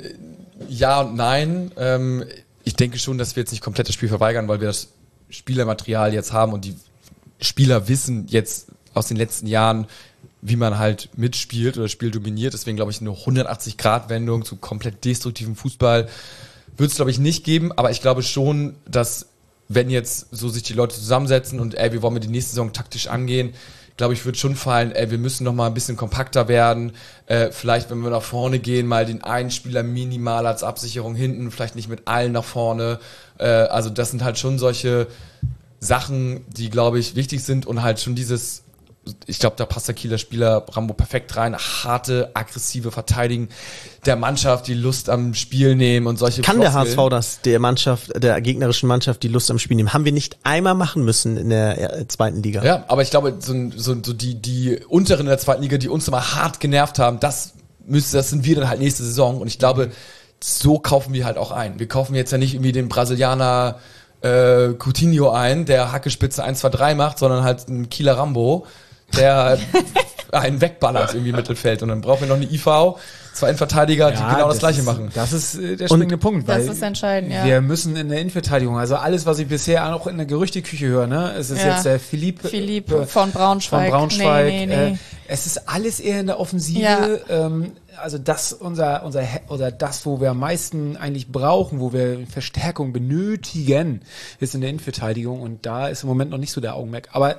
ja und nein. Ähm, ich denke schon, dass wir jetzt nicht komplett das Spiel verweigern, weil wir das Spielermaterial jetzt haben und die Spieler wissen jetzt aus den letzten Jahren, wie man halt mitspielt oder das Spiel dominiert. Deswegen glaube ich, eine hundertachtzig-Grad-Wendung zu komplett destruktivem Fußball wird es, glaube ich, nicht geben. Aber ich glaube schon, dass wenn jetzt so sich die Leute zusammensetzen und ey, wie wollen wir die nächste Saison taktisch angehen, glaube ich, wird schon fallen, ey, wir müssen noch mal ein bisschen kompakter werden. Äh, vielleicht, wenn wir nach vorne gehen, mal den einen Spieler minimal als Absicherung hinten, vielleicht nicht mit allen nach vorne. Äh, also das sind halt schon solche Sachen, die, glaube ich, wichtig sind und halt schon dieses, ich glaube, da passt der Kieler Spieler Rambo perfekt rein, harte, aggressive Verteidigen der Mannschaft, die Lust am Spiel nehmen und solche Kann der H S Floskeln. V das der Mannschaft, der gegnerischen Mannschaft die Lust am Spiel nehmen? Haben wir nicht einmal machen müssen in der äh, zweiten Liga? Ja, aber ich glaube, so, so, so die, die unteren in der zweiten Liga, die uns immer hart genervt haben, das müsste, das sind wir dann halt nächste Saison. Und ich glaube, so kaufen wir halt auch ein. Wir kaufen jetzt ja nicht irgendwie den Brasilianer äh, Coutinho ein, der Hackespitze eins, zwei, drei macht, sondern halt einen Kieler Rambo, der einen wegballert irgendwie im Mittelfeld. Und dann brauchen wir noch eine I V, zwei Innenverteidiger, die genau das, Gleiche ist, machen. Das ist äh, der springende Punkt. Das weil ist entscheidend, ja. Wir müssen in der Innenverteidigung, also alles, was ich bisher auch in der Gerüchteküche höre, ne, es ist Ja. jetzt der Philipp, Philipp äh, von Braunschweig. von Braunschweig. Nee, nee, nee. Äh, es ist alles eher in der Offensive. Ja. Ähm, also das unser unser He- oder das, wo wir am meisten eigentlich brauchen, wo wir Verstärkung benötigen, ist in der Innenverteidigung und da ist im Moment noch nicht so der Augenmerk. Aber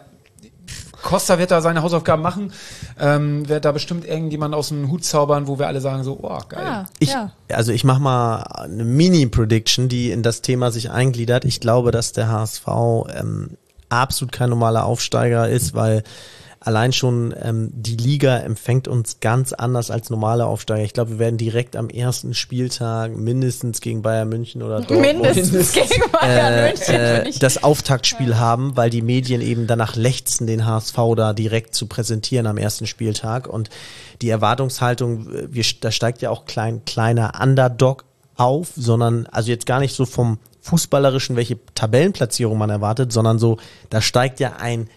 Costa wird da seine Hausaufgaben machen, ähm, wird da bestimmt irgendjemand aus dem Hut zaubern, wo wir alle sagen so, oh, geil. Ah, Ich, ja. Also ich mache mal eine Mini-Prediction, die in das Thema sich eingliedert. Ich glaube, dass der H S V ähm, absolut kein normaler Aufsteiger ist, weil allein schon ähm, die Liga empfängt uns ganz anders als normale Aufsteiger. Ich glaube, wir werden direkt am ersten Spieltag mindestens gegen Bayern München oder Dortmund mindestens gegen Bayern äh, München äh, das Auftaktspiel ja. haben, weil die Medien eben danach lechzen, den H S V da direkt zu präsentieren am ersten Spieltag. Und die Erwartungshaltung, wir, da steigt ja auch klein, kleiner Underdog auf, sondern also jetzt gar nicht so vom Fußballerischen, welche Tabellenplatzierung man erwartet, sondern so, da steigt ja ein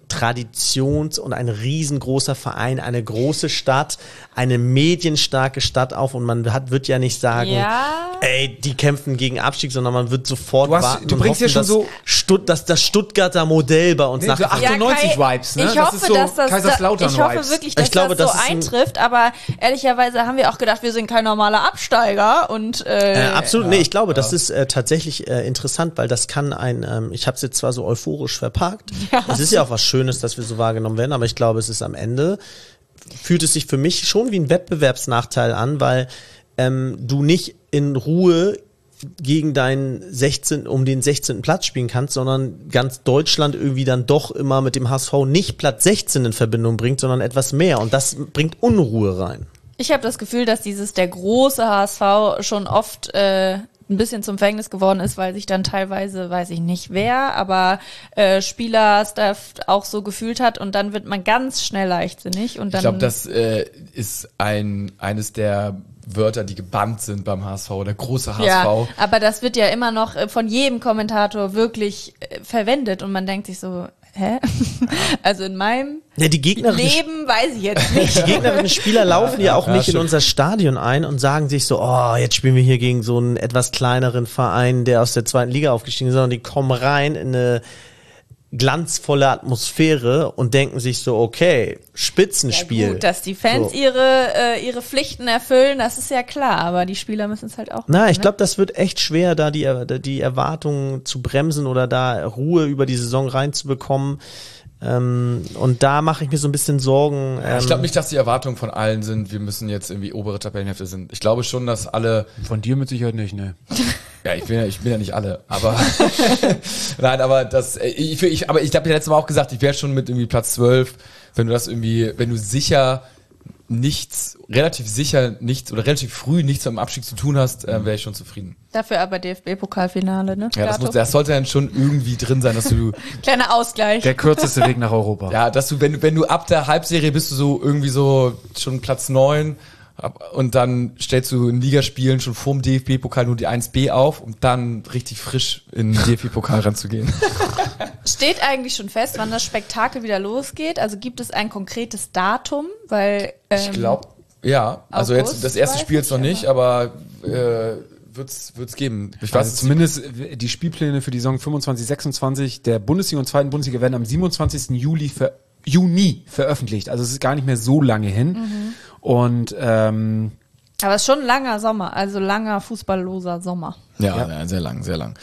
Traditions- und ein riesengroßer Verein, eine große Stadt, eine medienstarke Stadt auf und man hat, wird ja nicht sagen, ja. ey, die kämpfen gegen Abstieg, sondern man wird sofort du hast, warten du und bringst hoffen, ja schon dass, so Stutt, dass das Stuttgarter Modell bei uns nee, nach so achtundneunzig ja, Vibes, ne? Ich das hoffe, ist so dass das, Kaiserslautern ich hoffe Vibes. wirklich, dass ich glaube, das so das eintrifft, aber ehrlicherweise haben wir auch gedacht, wir sind kein normaler Absteiger und äh, äh, absolut, ja, nee, ich glaube, ja. das ist äh, tatsächlich äh, interessant, weil das kann ein, ähm, ich habe es jetzt zwar so euphorisch verpackt, ja. es ist ja auch was Schönes, dass wir so wahrgenommen werden, aber ich glaube, es ist am Ende, fühlt es sich für mich schon wie ein Wettbewerbsnachteil an, weil ähm, du nicht in Ruhe gegen deinen sechzehnten um den sechzehnten Platz spielen kannst, sondern ganz Deutschland irgendwie dann doch immer mit dem H S V nicht Platz sechzehn in Verbindung bringt, sondern etwas mehr und das bringt Unruhe rein. Ich habe das Gefühl, dass dieses der große H S V schon oft äh, ein bisschen zum Verhängnis geworden ist, weil sich dann teilweise, weiß ich nicht wer, aber äh, Spieler, Staff auch so gefühlt hat und dann wird man ganz schnell leichtsinnig. Und dann ich glaube, das äh, ist ein eines der Wörter, die gebannt sind beim H S V, der große H S V. Ja, aber das wird ja immer noch äh, von jedem Kommentator wirklich äh, verwendet und man denkt sich so, hä? Also in meinem ja, die gegnerischen Leben weiß ich jetzt nicht. Die gegnerischen Spieler laufen ja auch Ja, nicht stimmt. in unser Stadion ein und sagen sich so, oh, jetzt spielen wir hier gegen so einen etwas kleineren Verein, der aus der zweiten Liga aufgestiegen ist, sondern die kommen rein in eine glanzvolle Atmosphäre und denken sich so, okay, Spitzenspiel. Ja gut, dass die Fans So. ihre äh, ihre Pflichten erfüllen, das ist ja klar, aber die Spieler müssen es halt auch Na, machen, ich glaube, das wird echt schwer, da die, die Erwartungen zu bremsen oder da Ruhe über die Saison reinzubekommen. Ähm, und da mache ich mir so ein bisschen Sorgen. Ähm, Ich glaube nicht, dass die Erwartungen von allen sind, wir müssen jetzt irgendwie obere Tabellenhälfte sind. Ich glaube schon, dass alle, Von dir mit Sicherheit nicht, ne? ja, ich bin ja, ich bin ja nicht alle, aber nein, aber das, äh, ich, ich, aber ich habe ja letztes Mal auch gesagt, ich wäre schon mit irgendwie Platz zwölf, wenn du das irgendwie, wenn du sicher nichts, relativ sicher nichts oder relativ früh nichts mit dem Abstieg zu tun hast, äh, wäre ich schon zufrieden. Dafür aber D F B-Pokalfinale, ne? Ja, das, Gato? muss, das sollte dann schon irgendwie drin sein, dass du, Kleiner Ausgleich. Der kürzeste Weg nach Europa. ja, dass du, wenn du, wenn du ab der Halbserie bist du so irgendwie so schon Platz neun ab- und dann stellst du in Ligaspielen schon vorm D F B-Pokal nur die eins B auf, um dann richtig frisch in den D F B-Pokal ranzugehen. Steht eigentlich schon fest, wann das Spektakel wieder losgeht? Also gibt es ein konkretes Datum? Weil ähm, Ich glaube, ja. Also August jetzt das erste weiß Spiel jetzt ich, noch nicht, aber äh, wird's wird's geben. Ich weiß Also es zumindest die Spielpläne für die Saison fünfundzwanzig sechsundzwanzig der Bundesliga und zweiten Bundesliga werden am siebenundzwanzigsten Juli ver Juni veröffentlicht. Also es ist gar nicht mehr so lange hin. Mhm. Und ähm, aber es ist schon ein langer Sommer, also langer fußballloser Sommer. Ja, ja, sehr lang, sehr lang.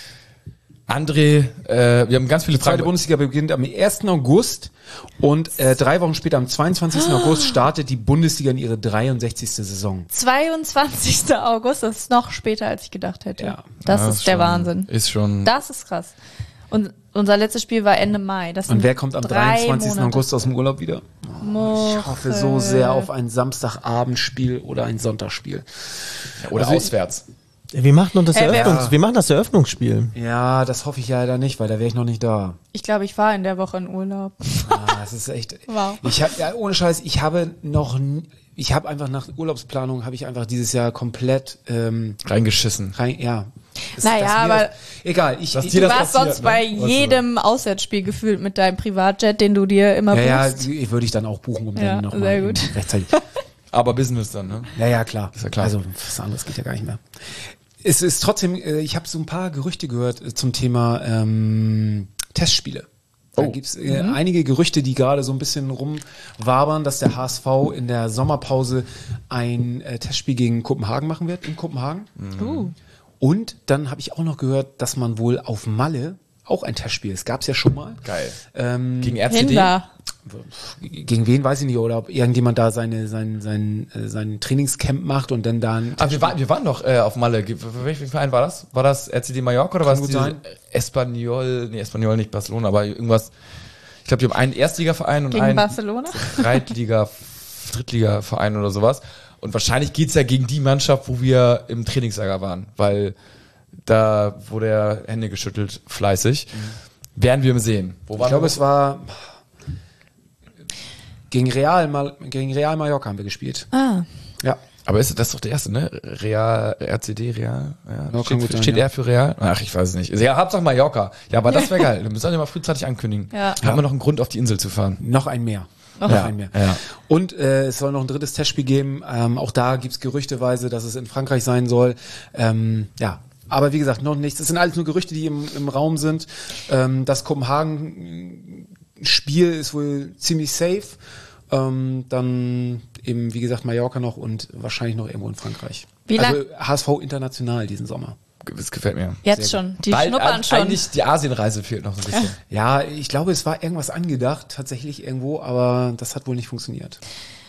André, äh, wir haben ganz viele die zweite Fragen. Bundesliga beginnt am ersten August und äh, drei Wochen später am zweiundzwanzigsten August startet die Bundesliga in ihre dreiundsechzigste Saison. zweiundzwanzigsten August, das ist noch später, als ich gedacht hätte. Ja. Das Ja, ist der schon, Wahnsinn. Ist schon. Das ist krass. Und unser letztes Spiel war Ende Mai. Das Und sind wer kommt am drei dreiundzwanzigsten Monate. August aus dem Urlaub wieder? Oh, ich hoffe so sehr auf ein Samstagabendspiel oder ein Sonntagsspiel. Oder Also- auswärts. wir machen noch das Äh, wer- Eröffnungs, wir machen das Eröffnungsspiel. Ja, das hoffe ich leider nicht, weil da wäre ich noch nicht da. Ich glaube, ich war in der Woche in Urlaub. Ah, das ist echt. Wow. Ich habe ja ohne Scheiß, ich habe noch, nie, ich habe einfach nach Urlaubsplanung habe ich einfach dieses Jahr komplett ähm, Reingeschissen. rein, ja. Das- Naja, das mir aber- das, egal. Ich, Was ich dir Du das warst passiert, sonst ne? bei Weißt du jedem Auswärtsspiel gefühlt mit deinem Privatjet, den du dir immer ja, ja, buchst. die würde ich dann auch buchen, um Ja, dann noch sehr mal gut. rechtzeitig. Aber Business dann, ne? Ja, ja, klar. Ist ja klar. Also was anderes geht ja gar nicht mehr. Es ist trotzdem, äh, ich habe so ein paar Gerüchte gehört äh, zum Thema ähm, Testspiele. Da Oh. gibt's äh, einige Gerüchte, die gerade so ein bisschen rumwabern, dass der H S V in der Sommerpause ein äh, Testspiel gegen Kopenhagen machen wird, in Kopenhagen. Uh. Und dann habe ich auch noch gehört, dass man wohl auf Malle auch ein Testspiel, es gab's ja schon mal. Geil. Ähm, Gegen R C D. Hinder. gegen wen weiß ich nicht, oder ob irgendjemand da seine, sein, sein, äh, sein Trainingscamp macht und dann da ein Ah, wir waren, wir waren doch äh, auf Malle. Ge- Für welchen Verein war das? War das R C D Mallorca oder war Kann es gut diese sein. Espanyol? Nee, Espanyol nicht Barcelona, aber irgendwas. Ich glaube, die haben einen Erstligaverein und Gegen einen Barcelona? Zweitliga, Drittligaverein oder sowas. Und wahrscheinlich geht's ja gegen die Mannschaft, wo wir im Trainingslager waren, weil da wurde er Hände geschüttelt, fleißig. Mhm. Werden wir sehen. Wo ich glaube, es war gegen Real, Mal, gegen Real Mallorca haben wir gespielt. Ah. Ja. Aber ist das doch der erste, ne? Real, R C D, Real? Ja, ja, steht gut sein, steht ja. R für Real? Ach, ich weiß es nicht. Ja, Hauptsache Mallorca. Ja, aber das wäre geil. Wir müssen ja mal frühzeitig ankündigen. Ja. Haben wir noch einen Grund, auf die Insel zu fahren. Noch ein mehr. Noch ja. ein mehr. Ja. Und äh, es soll noch ein drittes Testspiel geben. Ähm, auch da gibt's gerüchteweise, dass es in Frankreich sein soll. Ähm, ja. Aber wie gesagt, noch nichts. Das sind alles nur Gerüchte, die im, im Raum sind. Ähm, das Kopenhagen-Spiel ist wohl ziemlich safe. Ähm, dann eben, wie gesagt, Mallorca noch und wahrscheinlich noch irgendwo in Frankreich. Wie lang? Also H S V international diesen Sommer. Das gefällt mir. Jetzt schon. Die Bald, schnuppern schon. Eigentlich die Asienreise fehlt noch so ein bisschen. Ja, ich glaube, es war irgendwas angedacht, tatsächlich irgendwo, aber das hat wohl nicht funktioniert.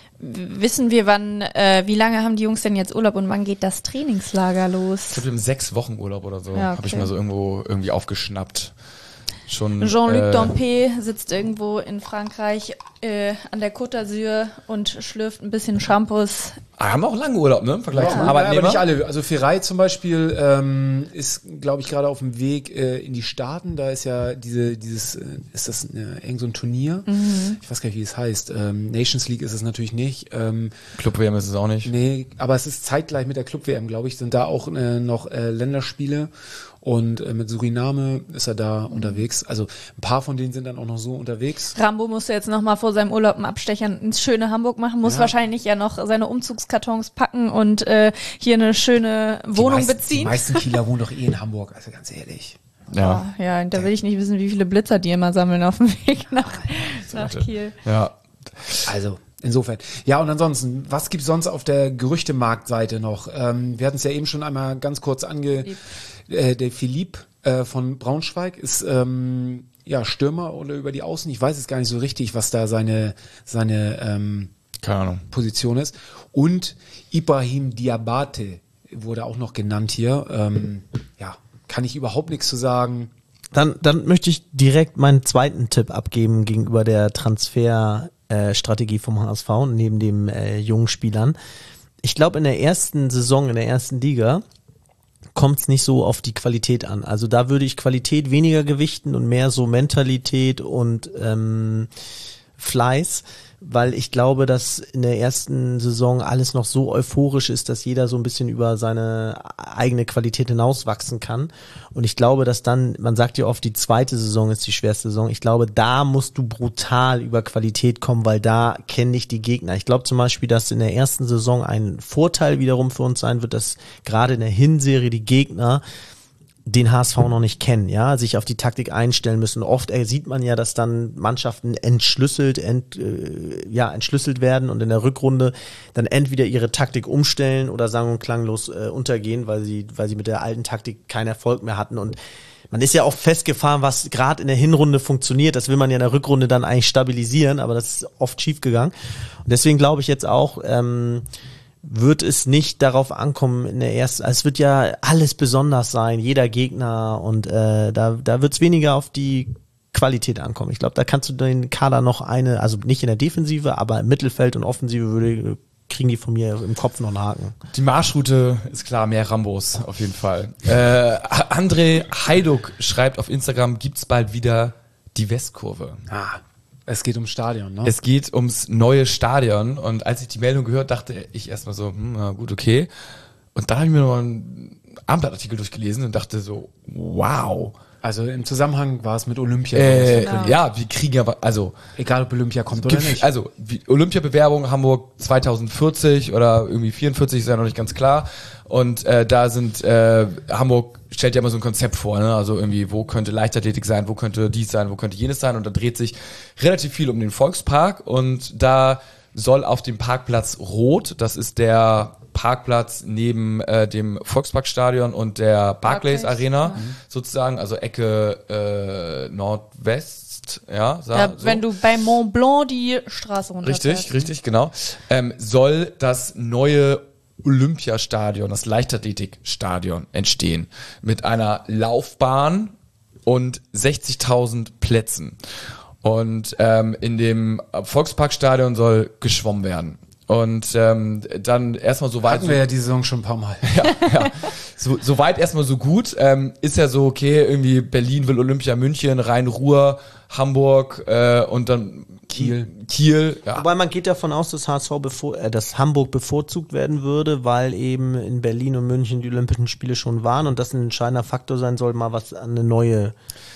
Wissen wir, wann, äh, wie lange haben die Jungs denn jetzt Urlaub und wann geht das Trainingslager Ich los? glaube, wir haben sechs Wochen Urlaub oder so. Ja, okay. Habe ich mal so irgendwo irgendwie aufgeschnappt. Schon, Jean-Luc äh, Dompe sitzt irgendwo in Frankreich äh, an der Côte d'Azur und schlürft ein bisschen Shampoos. Ah, haben auch lange Urlaub, ne? Im Vergleich zum Ja, Arbeitnehmer. aber nicht alle. Also Ferrei zum Beispiel ähm, ist, glaube ich, gerade auf dem Weg äh, in die Staaten. Da ist ja diese, dieses, äh, ist das äh, irgend so ein Turnier? Mhm. Ich weiß gar nicht, wie es heißt. Ähm, Nations League ist es natürlich nicht. Ähm, Club-W M ist es auch nicht. nee, aber es ist zeitgleich mit der Club-W M, glaube ich, sind da auch äh, noch äh, Länderspiele. Und äh, mit Suriname ist er da unterwegs. Also ein paar von denen sind dann auch noch so unterwegs. Rambo musste jetzt nochmal vor seinem Urlaub einen Abstecher ins schöne Hamburg machen, muss Ja. wahrscheinlich ja noch seine Umzugskartons packen und äh, hier eine schöne Wohnung die meisten, beziehen. Die meisten Kieler wohnen doch eh in Hamburg, also ganz ehrlich. Ja. Oh, ja, da will ich nicht wissen, wie viele Blitzer die immer sammeln auf dem Weg nach, nach Kiel. Ja. Also, insofern. Ja, und ansonsten, was gibt's sonst auf der Gerüchtemarktseite noch? Ähm, wir hatten es ja eben schon einmal ganz kurz ange... Äh, der Philipp äh, von Braunschweig ist ähm, ja Stürmer oder über die Außen. Ich weiß jetzt gar nicht so richtig, was da seine, seine ähm, Keine Ahnung. Position ist. Und Ibrahim Diabate wurde auch noch genannt hier. Ähm, ja, kann ich überhaupt nichts zu sagen. Dann, dann möchte ich direkt meinen zweiten Tipp abgeben gegenüber der Transferstrategie vom H S V neben den äh, jungen Spielern. Ich glaube, in der ersten Saison, in der ersten Liga, kommt es nicht so auf die Qualität an. Also da würde ich Qualität weniger gewichten und mehr so Mentalität und ähm, Fleiß, weil ich glaube, dass in der ersten Saison alles noch so euphorisch ist, dass jeder so ein bisschen über seine eigene Qualität hinauswachsen kann. Und ich glaube, dass dann, man sagt ja oft, die zweite Saison ist die schwerste Saison. Ich glaube, da musst du brutal über Qualität kommen, weil da kennen dich die Gegner. Ich glaube zum Beispiel, dass in der ersten Saison ein Vorteil wiederum für uns sein wird, dass gerade in der Hinserie die Gegner den H S V noch nicht kennen, ja, sich auf die Taktik einstellen müssen. Oft äh, sieht man ja, dass dann Mannschaften entschlüsselt, ent, äh, ja, entschlüsselt werden und in der Rückrunde dann entweder ihre Taktik umstellen oder sang- und klanglos äh, untergehen, weil sie, weil sie mit der alten Taktik keinen Erfolg mehr hatten. Und man ist ja auch festgefahren, was gerade in der Hinrunde funktioniert. Das will man ja in der Rückrunde dann eigentlich stabilisieren, aber das ist oft schief gegangen. Und deswegen glaube ich jetzt auch, ähm, wird es nicht darauf ankommen in der ersten, also es wird ja alles besonders sein, jeder Gegner und äh, da, da wird es weniger auf die Qualität ankommen. Ich glaube, da kannst du den Kader noch eine, also nicht in der Defensive, aber im Mittelfeld und Offensive würde, kriegen die von mir im Kopf noch einen Haken. Die Marschroute ist klar, mehr Rambos auf jeden Fall. Äh, André Heiduk schreibt auf Instagram, gibt's bald wieder die Westkurve. Ah, es geht ums Stadion, ne? Es geht ums neue Stadion und als ich die Meldung gehört, dachte ich erstmal so, hm, na gut, okay. Und dann habe ich mir noch einen Abendblattartikel durchgelesen und dachte so, wow. Also im Zusammenhang war es mit Olympia. Äh, Genau. Ja, wir kriegen ja, also Egal ob Olympia kommt oder nicht. Also wie- Olympiabewerbung Hamburg zwanzig vierzig oder irgendwie vierundvierzig ist ja noch nicht ganz klar. Und äh, da sind äh, Hamburg stellt ja immer so ein Konzept vor, ne? Also irgendwie, wo könnte Leichtathletik sein, wo könnte dies sein, wo könnte jenes sein. Und da dreht sich relativ viel um den Volkspark und da soll auf dem Parkplatz Rot, das ist der Parkplatz neben äh, dem Volksparkstadion und der Barclays, Barclays, Arena ja. sozusagen, also Ecke äh, Nordwest, ja, sa- Ja, so. wenn du bei Mont Blanc die Straße runterfährst. Richtig, richtig, genau. Ähm, soll das neue Olympiastadion, das Leichtathletikstadion entstehen. Mit einer Laufbahn und sechzigtausend Plätzen. Und ähm, in dem Volksparkstadion soll geschwommen werden. Und ähm, dann erstmal so weit. Hatten wir ja die Saison schon ein paar Mal. Ja, ja. So, so weit erstmal so gut. Ähm, ist ja so, okay, irgendwie Berlin will Olympia, München, Rhein-Ruhr, Hamburg äh, und dann Kiel. Kiel, ja. Wobei man geht davon aus, dass H S V bevor, äh, dass Hamburg bevorzugt werden würde, weil eben in Berlin und München die Olympischen Spiele schon waren und das ein entscheidender Faktor sein soll, mal was an eine neue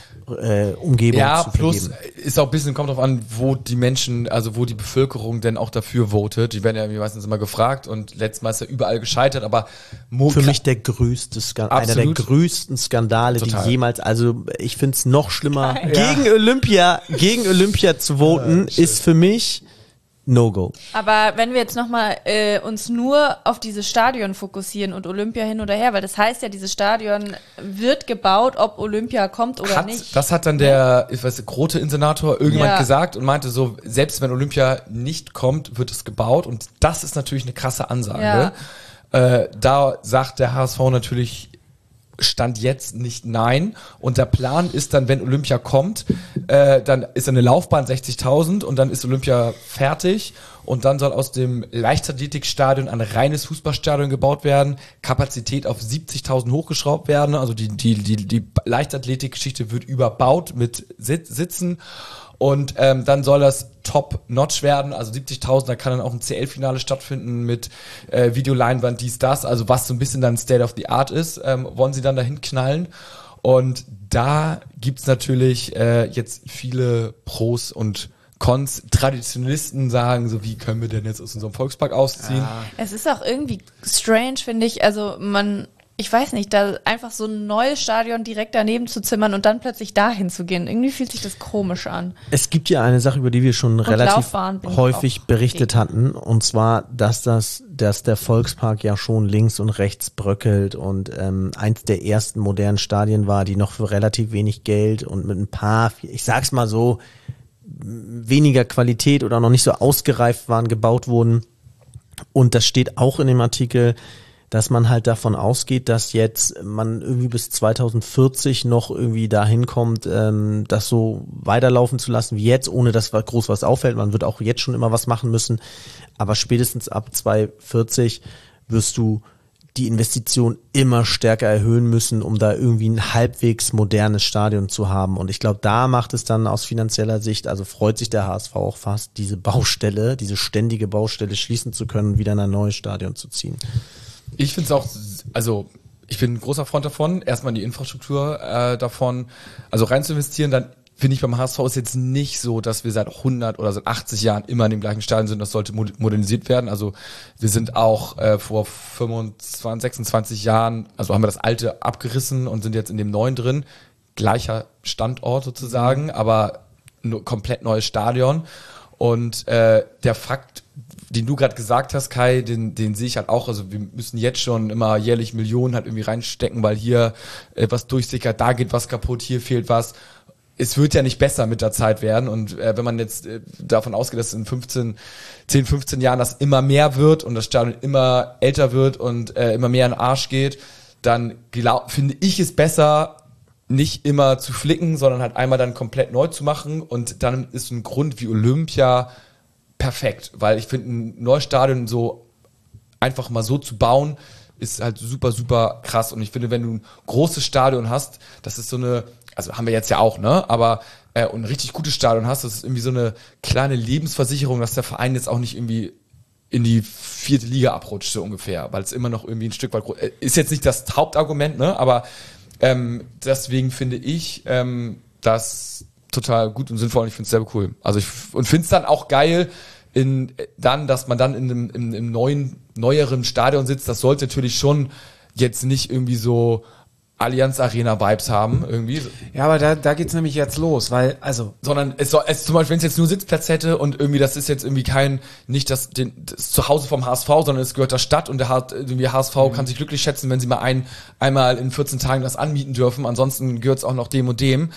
Äh, Umgebung ja, zu plus vergeben. ist auch ein bisschen, kommt drauf an, wo die Menschen, also wo die Bevölkerung denn auch dafür votet. Die werden ja meistens immer gefragt und letztes Mal ist ja überall gescheitert, aber Mo für mich der größte Skandal, einer der größten Skandale, Total. die jemals, also ich finde es noch schlimmer, ja. gegen Olympia, gegen Olympia zu voten, ja, ist für mich No-Go. Aber wenn wir jetzt nochmal äh, uns nur auf dieses Stadion fokussieren und Olympia hin oder her, weil das heißt ja, dieses Stadion wird gebaut, ob Olympia kommt oder hat, nicht. Das hat dann der, ich weiß, Grote-Insenator irgendjemand ja. gesagt und meinte so, selbst wenn Olympia nicht kommt, wird es gebaut und das ist natürlich eine krasse Ansage. Ja. Äh, da sagt der H S V natürlich Stand jetzt nicht nein und der Plan ist dann, wenn Olympia kommt, äh, dann ist eine Laufbahn sechzigtausend und dann ist Olympia fertig und dann soll aus dem Leichtathletikstadion ein reines Fußballstadion gebaut werden, Kapazität auf siebzigtausend hochgeschraubt werden, also die, die, die, die Leichtathletikgeschichte wird überbaut mit Sit- Sitzen und ähm, dann soll das top-notch werden, also siebzigtausend, da kann dann auch ein C L-Finale stattfinden mit äh, Videoleinwand, dies, das, also was so ein bisschen dann State of the Art ist, ähm, wollen sie dann dahin knallen und da gibt's natürlich äh, jetzt viele Pros und Cons. Traditionalisten sagen, so wie können wir denn jetzt aus unserem Volkspark ausziehen? Ja. Es ist auch irgendwie strange, finde ich, also man ich weiß nicht, da einfach so ein neues Stadion direkt daneben zu zimmern und dann plötzlich dahin zu gehen. Irgendwie fühlt sich das komisch an. Es gibt ja eine Sache, über die wir schon und relativ häufig berichtet gegen. hatten, und zwar, dass das, dass der Volkspark ja schon links und rechts bröckelt und ähm, eins der ersten modernen Stadien war, die noch für relativ wenig Geld und mit ein paar, ich sag's mal so, weniger Qualität oder noch nicht so ausgereift waren, gebaut wurden. Und das steht auch in dem Artikel, dass man halt davon ausgeht, dass jetzt man irgendwie bis zweitausendvierzig noch irgendwie dahin kommt, ähm, das so weiterlaufen zu lassen wie jetzt, ohne dass groß was auffällt. Man wird auch jetzt schon immer was machen müssen, aber spätestens ab zweitausendvierzig wirst du die Investition immer stärker erhöhen müssen, um da irgendwie ein halbwegs modernes Stadion zu haben. Und ich glaube, da macht es dann aus finanzieller Sicht, also freut sich der H S V auch fast, diese Baustelle, diese ständige Baustelle schließen zu können und wieder in ein neues Stadion zu ziehen. Ich finde es auch, also ich bin ein großer Freund davon, erstmal in die Infrastruktur äh, davon, also rein zu investieren, dann finde ich beim H S V ist jetzt nicht so, dass wir seit hundert oder seit achtzig Jahren immer in dem gleichen Stadion sind, das sollte modernisiert werden, also wir sind auch äh, vor fünfundzwanzig, sechsundzwanzig Jahren, also haben wir das alte abgerissen und sind jetzt in dem neuen drin, gleicher Standort sozusagen, aber nur komplett neues Stadion und äh, der Fakt, den du gerade gesagt hast, Kai, den, den sehe ich halt auch, also wir müssen jetzt schon immer jährlich Millionen halt irgendwie reinstecken, weil hier äh, was durchsickert, da geht was kaputt, hier fehlt was. Es wird ja nicht besser mit der Zeit werden und äh, wenn man jetzt äh, davon ausgeht, dass in fünfzehn, zehn, fünfzehn Jahren das immer mehr wird und das Stadion immer älter wird und äh, immer mehr in den Arsch geht, dann glaub, finde ich es besser, nicht immer zu flicken, sondern halt einmal dann komplett neu zu machen und dann ist ein Grund wie Olympia perfekt, weil ich finde, ein neues Stadion so einfach mal so zu bauen, ist halt super, super krass. Und ich finde, wenn du ein großes Stadion hast, das ist so eine, also haben wir jetzt ja auch, ne, aber äh, und ein richtig gutes Stadion hast, das ist irgendwie so eine kleine Lebensversicherung, dass der Verein jetzt auch nicht irgendwie in die vierte Liga abrutscht, so ungefähr, weil es immer noch irgendwie ein Stück weit groß ist. Jetzt nicht das Hauptargument, ne, aber ähm, deswegen finde ich, ähm, dass total gut und sinnvoll und ich finde es sehr cool. Also ich und finde es dann auch geil, in dann, dass man dann in einem, in einem neuen, neueren Stadion sitzt. Das sollte natürlich schon jetzt nicht irgendwie so Allianz Arena Vibes haben irgendwie. Ja, aber da, da geht's nämlich jetzt los, weil, also. Sondern es soll, es zum Beispiel, wenn es jetzt nur Sitzplatz hätte und irgendwie, das ist jetzt irgendwie kein, nicht das, den, das Zuhause vom H S V, sondern es gehört der Stadt und der H, irgendwie H S V mhm. kann sich glücklich schätzen, wenn sie mal ein, einmal in vierzehn Tagen das anmieten dürfen. Ansonsten gehört es auch noch dem und dem.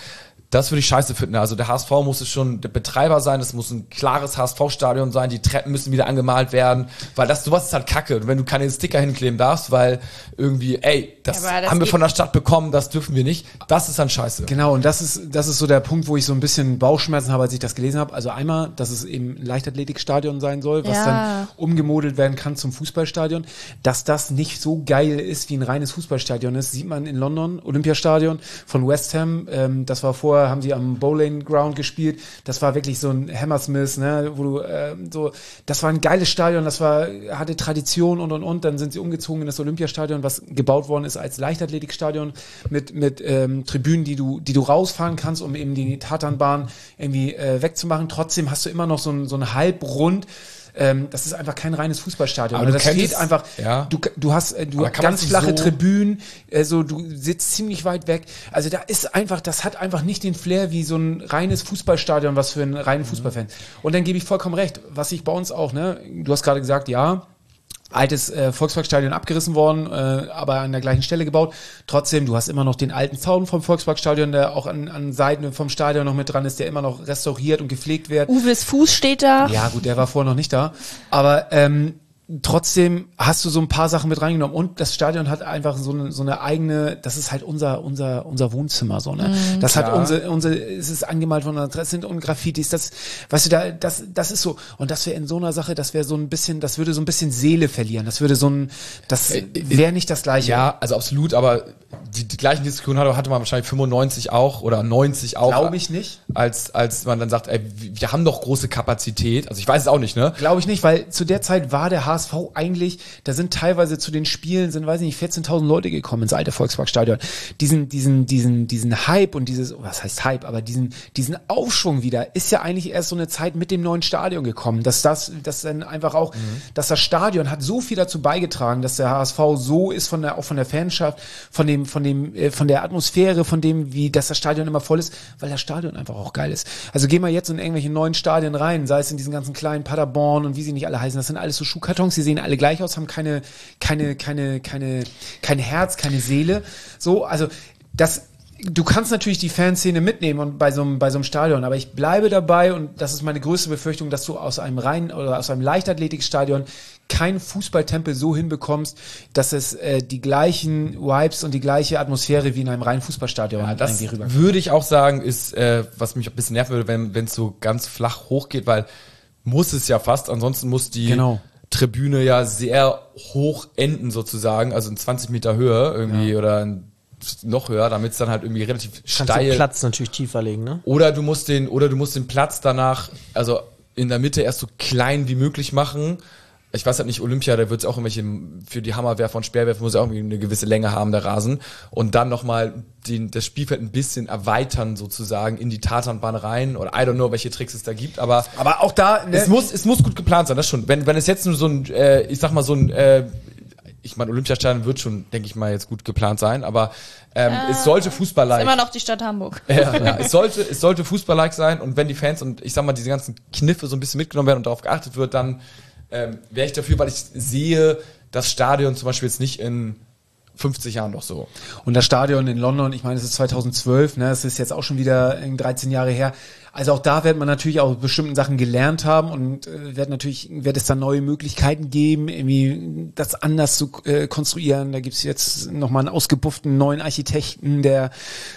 Das würde ich scheiße finden. Also der H S V muss es schon der Betreiber sein, es muss ein klares H S V-Stadion sein, die Treppen müssen wieder angemalt werden, weil das sowas ist halt Kacke. Und wenn du keine Sticker hinkleben darfst, weil irgendwie, ey, das, ja, das haben wir von der Stadt bekommen, das dürfen wir nicht, das ist dann scheiße. Genau, und das ist das ist so der Punkt, wo ich so ein bisschen Bauchschmerzen habe, als ich das gelesen habe. Also einmal, dass es eben ein Leichtathletikstadion sein soll, was ja. dann umgemodelt werden kann zum Fußballstadion. Dass das nicht so geil ist, wie ein reines Fußballstadion ist, sieht man in London, Olympiastadion von West Ham, ähm, das war vorher haben sie am Bowling Ground gespielt. Das war wirklich so ein Hammersmith, ne, wo du äh, so, das war ein geiles Stadion, das war hatte Tradition und und und. Dann sind sie umgezogen in das Olympiastadion, was gebaut worden ist als Leichtathletikstadion mit mit ähm, Tribünen, die du die du rausfahren kannst, um eben die Tatanbahn irgendwie äh, wegzumachen. Trotzdem hast du immer noch so ein so ein Halbrund. Ähm, das ist einfach kein reines Fußballstadion. Aber das steht einfach, ja. du, du hast äh, du ganz flache so Tribünen, also du sitzt ziemlich weit weg. Also da ist einfach, das hat einfach nicht den Flair wie so ein reines Fußballstadion, was für einen reinen Fußballfan. Und dann gebe ich vollkommen recht, was ich bei uns auch, ne, du hast gerade gesagt, ja, altes äh, Volksparkstadion abgerissen worden, äh, aber an der gleichen Stelle gebaut. Trotzdem, du hast immer noch den alten Zaun vom Volksparkstadion, der auch an, an Seiten vom Stadion noch mit dran ist, der immer noch restauriert und gepflegt wird. Uwes Fuß steht da. Ja gut, der war vorher noch nicht da. Aber ähm, trotzdem hast du so ein paar Sachen mit reingenommen und das Stadion hat einfach so eine, so eine eigene, das ist halt unser unser unser Wohnzimmer so, ne? Mhm, das klar. hat unsere unsere es ist angemalt von das sind und Graffitis, das weißt du da das das ist so und das wäre in so einer Sache, das wäre so ein bisschen, das würde so ein bisschen Seele verlieren. Das würde so ein das wäre nicht das gleiche. Ja, also absolut, aber die, die gleichen Diskussionen hatte, hatte man wahrscheinlich fünfundneunzig auch oder neunzig auch. Glaube ich nicht. Als als man dann sagt, ey, wir haben doch große Kapazität. Also ich weiß es auch nicht, ne? Glaube ich nicht, weil zu der Zeit war der H S V eigentlich, da sind teilweise zu den Spielen, sind, weiß ich nicht, vierzehntausend Leute gekommen ins alte Volksparkstadion. Diesen, diesen, diesen, diesen Hype und dieses, was heißt Hype, aber diesen, diesen Aufschwung wieder ist ja eigentlich erst so eine Zeit mit dem neuen Stadion gekommen, dass das, dass dann einfach auch, mhm. dass das Stadion hat so viel dazu beigetragen, dass der H S V so ist von der, auch von der Fanschaft, von dem, von dem, äh, von der Atmosphäre, von dem, wie, dass das Stadion immer voll ist, weil das Stadion einfach auch geil ist. Also geh mal jetzt in irgendwelche neuen Stadien rein, sei es in diesen ganzen kleinen Paderborn und wie sie nicht alle heißen, das sind alles so Schuhkartons, die sehen alle gleich aus, haben keine, keine, keine, keine, kein Herz, keine Seele. So, also das, du kannst natürlich die Fanszene mitnehmen und bei so einem, bei so einem Stadion, aber ich bleibe dabei und das ist meine größte Befürchtung, dass du aus einem reinen oder aus einem Leichtathletikstadion keinen Fußballtempel so hinbekommst, dass es äh, die gleichen Vibes und die gleiche Atmosphäre wie in einem reinen Fußballstadion ja, das würde ich auch sagen, ist, äh, was mich ein bisschen nerven würde, wenn wenn es so ganz flach hochgeht, weil muss es ja fast, ansonsten muss die genau. Tribüne ja sehr hoch enden sozusagen, also in zwanzig Meter Höhe irgendwie ja. oder in noch höher, damit es dann halt irgendwie relativ Kannst steil. Den Platz natürlich tiefer legen, ne? Oder du musst den, oder du musst den Platz danach, also in der Mitte erst so klein wie möglich machen. Ich weiß halt nicht, Olympia, da wird es auch irgendwelche, für die Hammerwerfer und Speerwerfer muss ja auch irgendwie eine gewisse Länge haben, der Rasen. Und dann nochmal den, das Spielfeld ein bisschen erweitern sozusagen in die Tatanbahn rein. Oder I don't know, welche Tricks es da gibt, aber. Aber auch da, ne, es muss, es muss gut geplant sein, das schon. Wenn, wenn es jetzt nur so ein, äh, ich sag mal so ein, äh, ich meine, Olympiastadion wird schon, denke ich mal, jetzt gut geplant sein, aber ähm, ja, es sollte Fußball-like. Ist immer noch die Stadt Hamburg. Ja, ja, es sollte, es sollte Fußball-like sein und wenn die Fans und ich sag mal, diese ganzen Kniffe so ein bisschen mitgenommen werden und darauf geachtet wird, dann ähm, wäre ich dafür, weil ich sehe das Stadion zum Beispiel jetzt nicht in fünfzig Jahren noch so. Und das Stadion in London, ich meine, es ist zweitausendzwölf, ne, es ist jetzt auch schon wieder dreizehn Jahre her. Also auch da wird man natürlich auch bestimmten Sachen gelernt haben und äh, wird natürlich, wird es dann neue Möglichkeiten geben, irgendwie das anders zu äh, konstruieren. Da gibt's jetzt nochmal einen ausgebufften neuen Architekten, der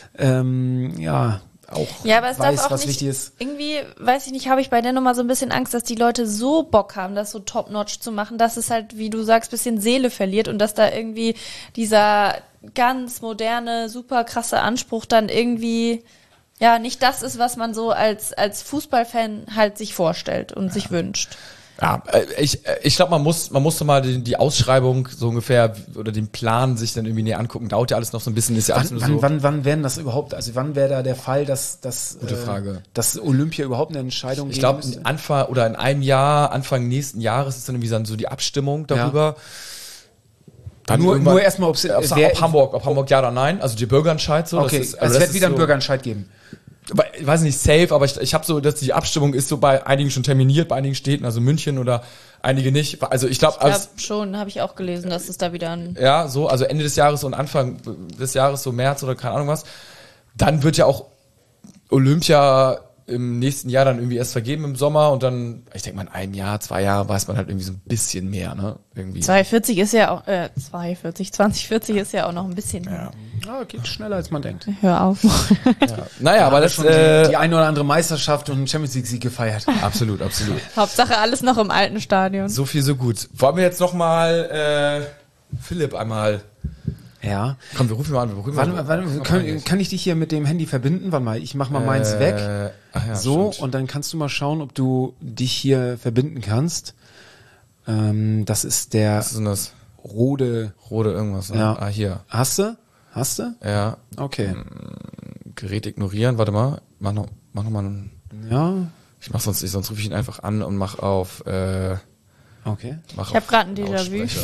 ähm, ja auch ja, aber es weiß, darf auch was nicht, wichtig ist. Irgendwie, weiß ich nicht, habe ich bei der Nummer so ein bisschen Angst, dass die Leute so Bock haben, das so top-notch zu machen, dass es halt, wie du sagst, bisschen Seele verliert und dass da irgendwie dieser ganz moderne, super krasse Anspruch dann irgendwie ja nicht das ist, was man so als als Fußballfan halt sich vorstellt und ja. sich wünscht. Ja, ich, ich glaube, man muss, man musste mal die, die Ausschreibung so ungefähr oder den Plan sich dann irgendwie näher angucken. Dauert ja alles noch so ein bisschen. Ist ja wann, alles nur wann, so. wann, wann wären das überhaupt? Also wann wäre da der Fall, dass, dass, Gute Frage. Äh, dass Olympia überhaupt eine Entscheidung Ich glaube, Anfang oder in einem Jahr, Anfang nächsten Jahres ist dann irgendwie dann so die Abstimmung darüber. Ja. Dann nur, nur erstmal, ob, ob, ob Hamburg, ob Hamburg ja oder nein. Also die Bürgerentscheid so. Okay, das ist, also also es wird wieder so, einen Bürgerentscheid geben. Ich weiß nicht, safe, aber ich, ich habe so, dass die Abstimmung ist so bei einigen schon terminiert, bei einigen Städten, also München oder einige nicht. Also ich glaube, ich glaube schon, habe ich auch gelesen, dass es da wieder ein ja so, also Ende des Jahres und Anfang des Jahres, so März oder keine Ahnung was. Dann wird ja auch Olympia im nächsten Jahr dann irgendwie erst vergeben im Sommer und dann, ich denke mal in einem Jahr, zwei Jahren weiß man halt irgendwie so ein bisschen mehr, ne? Irgendwie. zweihundertvierzig ist ja auch, äh, zweihundertvierzig, zwanzig vierzig ist ja auch noch ein bisschen. Ja. Ja, geht schneller als man denkt. Hör auf. Ja. Naja, aber das schon äh, die, die eine oder andere Meisterschaft und Champions League Sieg gefeiert. absolut, absolut. Hauptsache alles noch im alten Stadion. So viel, so gut. Wollen wir jetzt nochmal äh, Philipp einmal. Ja. Komm, wir rufen mal an. Wir rufen Warte mal, mal, warte mal, kann, kann ich dich hier mit dem Handy verbinden? Warte mal, ich mach mal meins Äh, weg. ach ja, so, stimmt. und dann kannst du mal schauen, ob du dich hier verbinden kannst. Ähm, das ist der Was ist denn das? Rode. Rode irgendwas. Ne? Ja. Ah, hier. Hast du? Hast du? Ja. Okay. Gerät ignorieren. Warte mal. Mach noch, mach noch mal einen. Ja. Ich mach sonst nicht, sonst rufe ich ihn einfach an und mach auf. Äh, Okay. mach Ich hab auf grad ein Déjà-vu. Lautsprecher.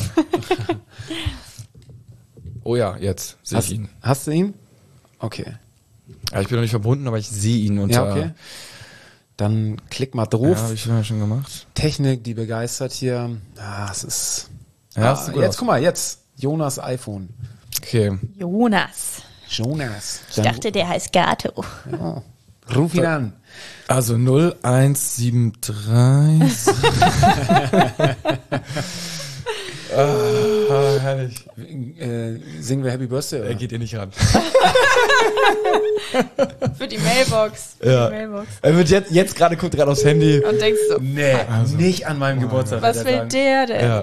Oh ja, jetzt sehe ich Hast, ihn. hast du ihn? Okay. Ja, ich bin noch nicht verbunden, aber ich sehe ihn unter. Ja, okay. Dann klick mal drauf. Ja, habe ich schon schon gemacht. Technik, die begeistert hier. Ah, es ist. Ja, ah, sieht gut jetzt aus. guck mal, jetzt. Jonas iPhone. Okay. Jonas. Jonas. Ich dachte, der heißt Gato. Ja. Ruf ihn an. Also null eins sieben drei. Ah, herrlich. Äh, singen wir Happy Birthday? Oder? Er geht ihr nicht ran. Für die Mailbox. Für Ja. die Mailbox. Er wird jetzt, jetzt gerade guckt gerade aufs Handy. Und denkst so, Nee, nicht an meinem Geburtstag. was wird will er sagen. der denn? Ja.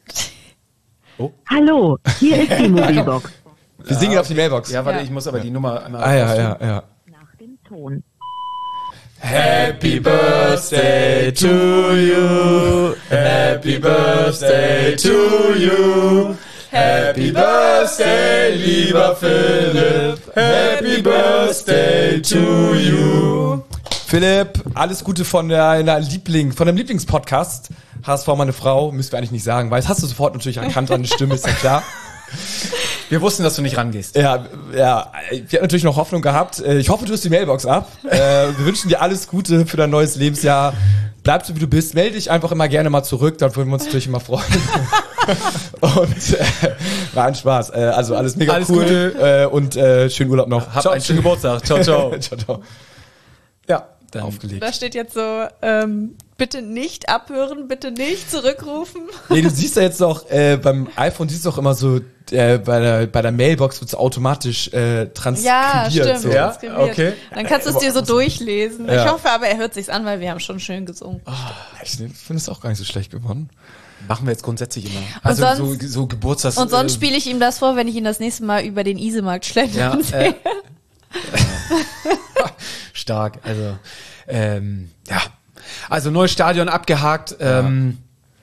Hallo, hier ist die Mobilbox. Wir singen auf die Mailbox. Ja, warte, Ja. ich muss aber die Nummer einmal. Ah ja, ja, ja. Nach dem Ton. Happy Birthday to you. Happy Birthday to you. Happy Birthday, lieber Philipp. Happy Birthday to you. Philipp, alles Gute von deiner Liebling, von deinem Lieblingspodcast. H S V, meine Frau, müssen wir eigentlich nicht sagen, weil das hast du sofort natürlich erkannt an der Stimme, ist ja klar. Wir wussten, dass du nicht rangehst. Ja, ja, wir hatten natürlich noch Hoffnung gehabt. Ich hoffe, du hast die Mailbox ab. Äh, wir wünschen dir alles Gute für dein neues Lebensjahr. Bleib so, wie du bist. Melde dich einfach immer gerne mal zurück, dann würden wir uns natürlich immer freuen. Und äh, war ein Spaß. Äh, also alles mega Alles cool. Gute. Äh, und äh, schönen Urlaub noch. Hab einen schönen Geburtstag. Ciao, ciao. ciao, ciao. Ja, dann Aufgelegt. Da steht jetzt so, ähm, bitte nicht abhören, bitte nicht zurückrufen. Nee, du siehst ja jetzt auch, äh, beim iPhone siehst du auch immer so, äh, bei der bei der Mailbox wird es automatisch äh, transkribiert. Ja, stimmt. So. Ja? transkribiert. Okay. Dann kannst du es dir so durchlesen. Ja. Ich hoffe aber, er hört sich's an, weil wir haben schon schön gesungen. Ich finde es auch gar nicht so schlecht geworden. machen wir jetzt grundsätzlich immer. Also sonst- so, so Geburtstags... Und sonst äh, spiele ich ihm das vor, wenn ich ihn das nächste Mal über den Isemarkt schlendern Ja, sehe. äh, stark. Also, ähm, ja. Also neues Stadion abgehakt. Ähm,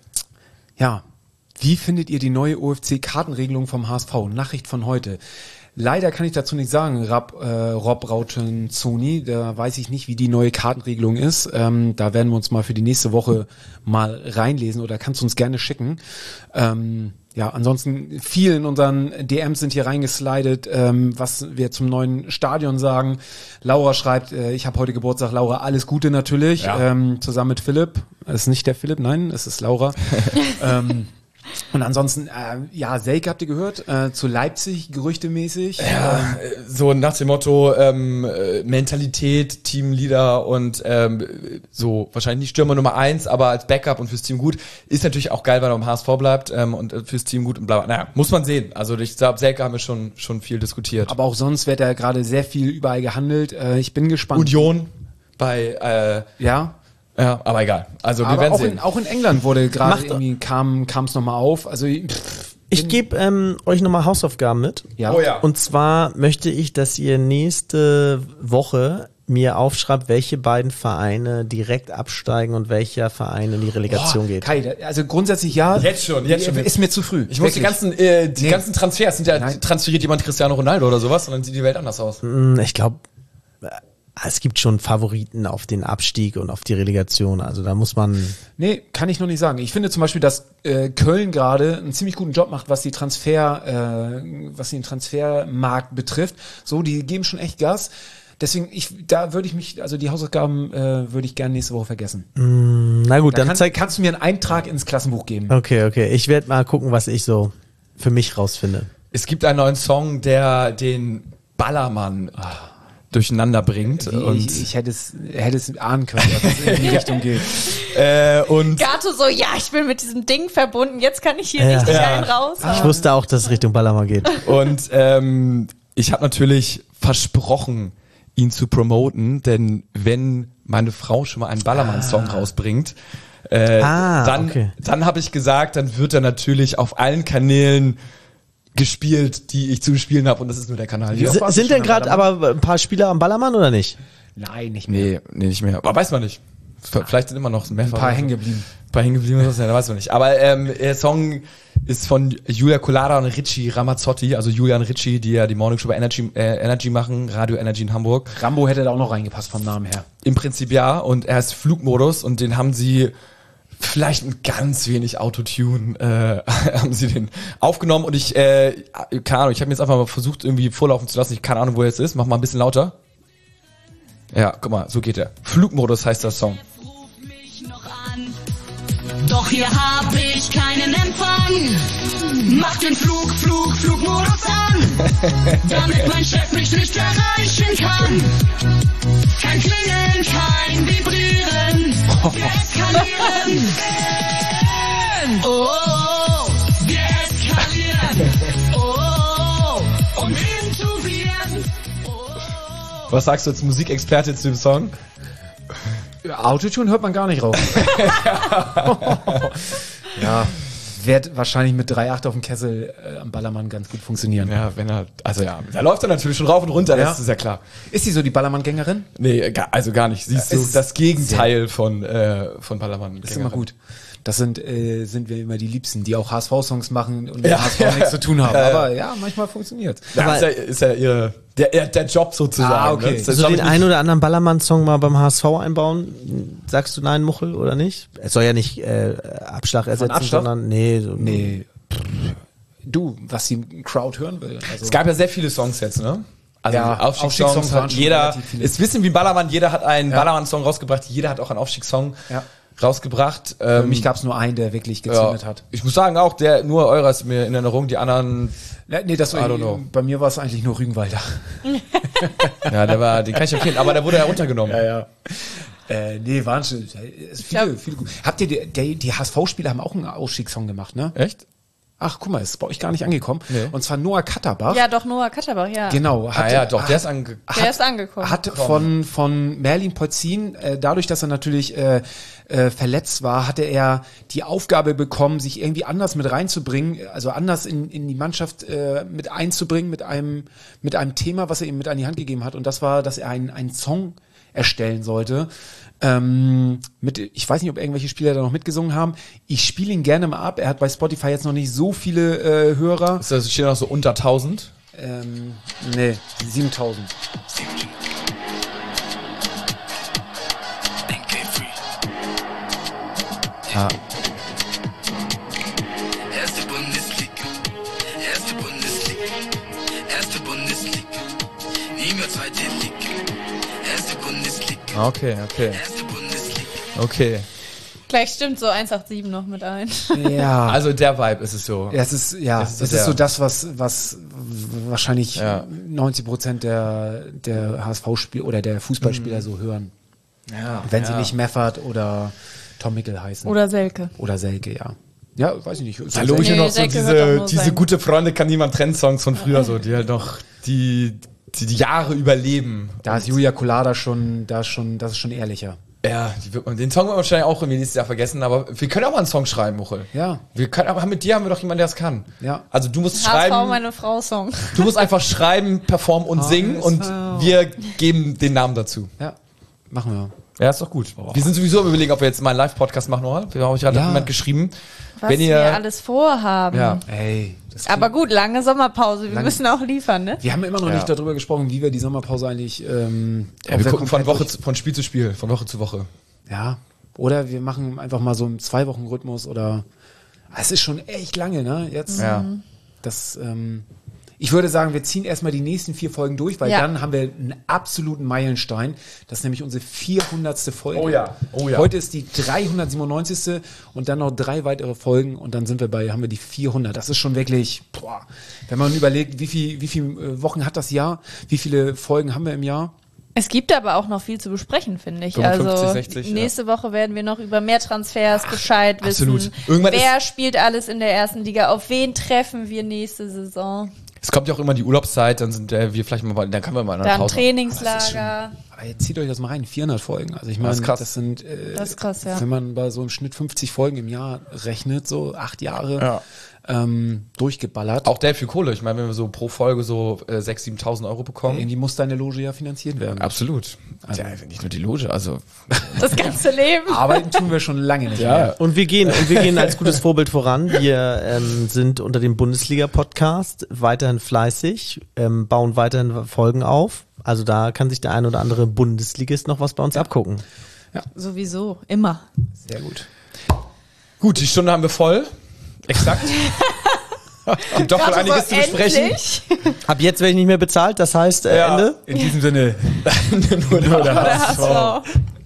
ja. Wie findet ihr die neue O F C-Kartenregelung vom H S V? Nachricht von heute. Leider kann ich dazu nicht sagen, Rab, äh, Rob Rautenzoni, da weiß ich nicht, wie die neue Kartenregelung ist. Ähm, da werden wir uns mal für die nächste Woche mal reinlesen oder kannst du uns gerne schicken. Ähm, ja, ansonsten viel in unseren D Ms sind hier reingeslidet, ähm, was wir zum neuen Stadion sagen. Laura schreibt, äh, ich habe heute Geburtstag, Laura, alles Gute natürlich, Ja. ähm, zusammen mit Philipp. Es ist nicht der Philipp, nein, es ist Laura. ähm, Und ansonsten, äh, ja, Selke habt ihr gehört, äh, zu Leipzig, gerüchtemäßig. Ja, Ähm, äh, so nach dem Motto ähm, äh, Mentalität, Teamleader und ähm, so wahrscheinlich nicht Stürmer Nummer eins, aber als Backup und fürs Team gut. Ist natürlich auch geil, weil er am H S V bleibt ähm, und äh, fürs Team gut und bla bla. Naja, muss man sehen. Also ich glaube, Selke haben wir schon schon viel diskutiert. aber auch sonst wird ja gerade sehr viel überall gehandelt. Äh, ich bin gespannt. Union bei, äh, Ja. ja, aber egal. Also wir Aber werden auch sehen. in, auch in England wurde gerade Macht- irgendwie, kam es nochmal auf. Also, pff, Ich gebe ähm, euch nochmal Hausaufgaben mit. ja. Oh ja. Und zwar möchte ich, dass ihr nächste Woche mir aufschreibt, welche beiden Vereine direkt absteigen und welcher Verein in die Relegation Boah, geht. Kai, da- also grundsätzlich ja. Jetzt schon, jetzt schon. Ist mir zu früh. Ich muss die Wirklich. ganzen, äh, die Nee. ganzen Transfers sind ja, Nein. transferiert jemand Cristiano Ronaldo oder sowas und dann sieht die Welt anders aus. Hm, Ich glaube, es gibt schon Favoriten auf den Abstieg und auf die Relegation. Also da muss man. Nee, kann ich noch nicht sagen. Ich finde zum Beispiel, dass äh, Köln gerade einen ziemlich guten Job macht, was die Transfer, äh, was den Transfermarkt betrifft. So, die geben schon echt Gas. Deswegen, ich, da würde ich mich, also die Hausaufgaben äh, würde ich gerne nächste Woche vergessen. Na gut, Da dann kann, zeig. kannst du mir einen Eintrag ins Klassenbuch geben. Okay, okay. Ich werde mal gucken, was ich so für mich rausfinde. Es gibt einen neuen Song, der den Ballermann durcheinander bringt. Ich, und ich, ich hätte es, hätte es ahnen können, dass es in die Richtung geht. äh, und Gato so, ja, ich bin mit diesem Ding verbunden, jetzt kann ich hier Ja. richtig Ja. einen raus. Ich wusste auch, dass es Richtung Ballermann geht. Und ähm, ich habe natürlich versprochen, ihn zu promoten, denn wenn meine Frau schon mal einen Ballermann-Song rausbringt, äh, Ah, dann, okay. dann habe ich gesagt, dann wird er natürlich auf allen Kanälen gespielt, die ich zu spielen habe, und das ist nur der Kanal hier. Ja. S- warst du Sind schon denn am gerade aber ein paar Spieler am Ballermann oder nicht? Nein, nicht mehr. Nee, nee, nicht mehr. Aber weiß man nicht. V- Vielleicht sind immer noch mehr Ein paar hängen geblieben. Ein paar hängen geblieben, ist das ja, da weiß man nicht. Aber ähm, der Song ist von Julia Colada und Richie Ramazzotti, also Julia und Richie, die ja die Morning Show bei Energy, äh, Energy machen, Radio Energy in Hamburg. Rambo hätte da auch noch reingepasst vom Namen her. Im Prinzip ja, und er ist Flugmodus, und den haben sie vielleicht ein ganz wenig Autotune äh, haben sie den aufgenommen, und ich, äh, keine Ahnung, ich habe jetzt einfach mal versucht, irgendwie vorlaufen zu lassen. Ich keine Ahnung, wo er jetzt ist. Mach mal ein bisschen lauter. Ja, guck mal, so geht er. Flugmodus heißt der Song. Ruf mich noch an, doch hier hab ich keinen Empfang. Mach den Flug, Flug, Flugmodus an, damit mein Chef mich nicht erreichen kann. Kein Klingeln, kein Vibrieren, wir eskalieren. Oh, oh, oh, wir eskalieren. Oh, oh, oh, und intubieren. Was sagst du als Musikexperte zu dem Song? Autotune hört man gar nicht raus. Ja, wird wahrscheinlich mit drei Komma acht auf dem Kessel äh, am Ballermann ganz gut funktionieren. Ja, wenn er, also ja, da läuft er natürlich schon rauf und runter, Ja. das ist ja klar. Ist sie so die Ballermann-Gängerin? Nee, gar, also gar nicht. Siehst Ja, du, ist das Gegenteil von, äh, von Ballermann. Das ist immer gut. Das sind, äh, sind wir immer die Liebsten, die auch H S V-Songs machen und mit Ja, H S V ja. nichts zu tun haben. Ja, ja. Aber ja, manchmal funktioniert. Ja, ist ja, ist ja ihre, der, der Job sozusagen. Ah, okay. Ne? Das ist So glaub den ich, nicht- einen oder anderen Ballermann-Song mal beim H S V einbauen? Sagst du nein, Muchel, oder nicht? Es soll ja nicht äh, Abschlag ersetzen, Abschlag? sondern nee. So, Nee. Du, was die Crowd hören will. Also, Es gab ja sehr viele Songs jetzt, ne? Also Ja, Aufstiegssongs Aufstiegssongs waren hat schon jeder, relativ viele. ist wissen wie ein Ballermann, jeder hat einen Ja. Ballermann-Song rausgebracht, jeder hat auch einen Aufstiegssong Ja. rausgebracht. Für Ähm, mich gab es nur einen, der wirklich ja, gezündet hat. ich muss sagen auch, der, nur eurer ist mir in Erinnerung, die anderen, Nee, nee, das I don't know. bei mir war es eigentlich nur Rügenwalder. ja, der war, den kann ich empfehlen, aber der wurde ja runtergenommen. ja. Äh, nee, waren schon äh, viele, viele gut. Habt ihr, die, die, die H S V-Spieler haben auch einen Ausstiegssong gemacht, ne? Echt? Ach, guck mal, ist bei euch gar nicht angekommen. Nee. Und zwar Noah Katterbach. Ja, doch, Noah Katterbach, ja. Genau. Ah ja, doch, der ist ange... Der ist angekommen. Hat von, von Merlin Polzin, äh, dadurch, dass er natürlich äh, äh, verletzt war, hatte er die Aufgabe bekommen, sich irgendwie anders mit reinzubringen, also anders in, in die Mannschaft äh, mit einzubringen, mit einem, mit einem Thema, was er ihm mit an die Hand gegeben hat. Und das war, dass er einen, einen Song erstellen sollte. Ähm, mit, ich weiß nicht, ob irgendwelche Spieler da noch mitgesungen haben. Ich spiele ihn gerne mal ab. Er hat bei Spotify jetzt noch nicht so viele äh, Hörer. Ist das steht noch so unter tausend? Ähm, nee, siebentausend. Ja. Erste Bundesliga, erste Bundesliga, erste Bundesliga, nie mehr zweite Liga, erste Bundesliga, Okay, okay, erste Bundesliga. okay. Gleich stimmt so eins acht sieben noch mit ein. Ja. Also der Vibe ist es so. Ja, es ist, ja, Das ist es so ist der- so das, was, was wahrscheinlich Ja. neunzig Prozent der, der H S V-Spieler oder der Fußballspieler so hören. Ja, Wenn ja. sie nicht Meffert oder Tom Mickel heißen. Oder Selke. Oder Selke, ja. Ja, weiß ich nicht. So Da lobe ich Nee, nur noch so Selke hört diese, auch nur diese sein- gute Freunde kann niemand trennen Songs von früher so, die halt noch die, die, die Jahre überleben. Da ist Julia Colada schon, da ist schon, das ist schon ehrlicher. Ja, die wird man, den Song wird man wahrscheinlich auch irgendwie nächstes Jahr vergessen, aber wir können auch mal einen Song schreiben, Muchel. Ja. Wir können, aber mit dir haben wir doch jemanden, der das kann. Ja. Also du musst H S V, schreiben, meine Frau Song. du musst einfach schreiben, performen und singen und wir geben den Namen dazu. Ja, machen wir. Ja, ist doch gut. Wir sind sowieso am Überlegen, ob wir jetzt mal einen Live-Podcast machen, oder? Wir haben euch gerade Ja. jemand geschrieben. Was Wenn ihr, wir alles vorhaben. ja. Ey, das Aber gut, lange Sommerpause. Wir Lang- müssen auch liefern, ne? wir haben immer noch Ja. nicht darüber gesprochen, wie wir die Sommerpause eigentlich, ähm, Ja, ob wir gucken von komplett Woche durch- zu, von Spiel zu Spiel, von Woche zu Woche. Ja, oder wir machen einfach mal so einen Zwei-Wochen-Rhythmus oder es ist schon echt lange, ne? Jetzt. Ja. Das, ähm, ich würde sagen, wir ziehen erstmal die nächsten vier Folgen durch, weil Ja. dann haben wir einen absoluten Meilenstein. Das ist nämlich unsere vierhundertste Folge. Oh ja, oh ja. Heute ist die dreihundertsiebenundneunzigste und dann noch drei weitere Folgen und dann sind wir bei, haben wir die vierhundert. Das ist schon wirklich, boah, wenn man überlegt, wie viel, wie viele Wochen hat das Jahr, wie viele Folgen haben wir im Jahr? Es gibt aber auch noch viel zu besprechen, finde ich. fünfundfünfzig, also sechzig, nächste ja. Woche werden wir noch über mehr Transfers Bescheid wissen. absolut. Irgendwann Wer ist- spielt alles in der ersten Liga? Auf wen treffen wir nächste Saison? Es kommt ja auch immer die Urlaubszeit, dann sind äh, wir vielleicht mal, dann können wir mal eine Dann Pause. Trainingslager. Aber jetzt zieht euch das mal rein, vierhundert Folgen. Also ich meine, Das das, ist krass. sind, äh, Das ist krass, ja. wenn man bei so einem Schnitt fünfzig Folgen im Jahr rechnet, so acht Jahre Ja. ähm, durchgeballert. Auch der viel Kohle. Ich meine, wenn wir so pro Folge so äh, sechstausend, siebentausend Euro bekommen. Irgendwie muss deine Loge ja finanziert werden. Absolut. Also, ja, nicht nur die Loge, also. Das ganze Leben. Arbeiten tun wir schon lange nicht mehr. Und wir gehen, und wir gehen als gutes Vorbild voran. Wir ähm, sind unter dem Bundesliga-Podcast weiterhin fleißig, ähm, bauen weiterhin Folgen auf. Also da kann sich der ein oder andere Bundesligist noch was bei uns abgucken. Sowieso, immer. Sehr gut. Gut, die Stunde haben wir voll. Exakt. Gibt doch wohl einiges zu besprechen. Endlich. Ab jetzt werde ich nicht mehr bezahlt, das heißt äh, Ja, Ende. In diesem Sinne, nur der Oder H S V.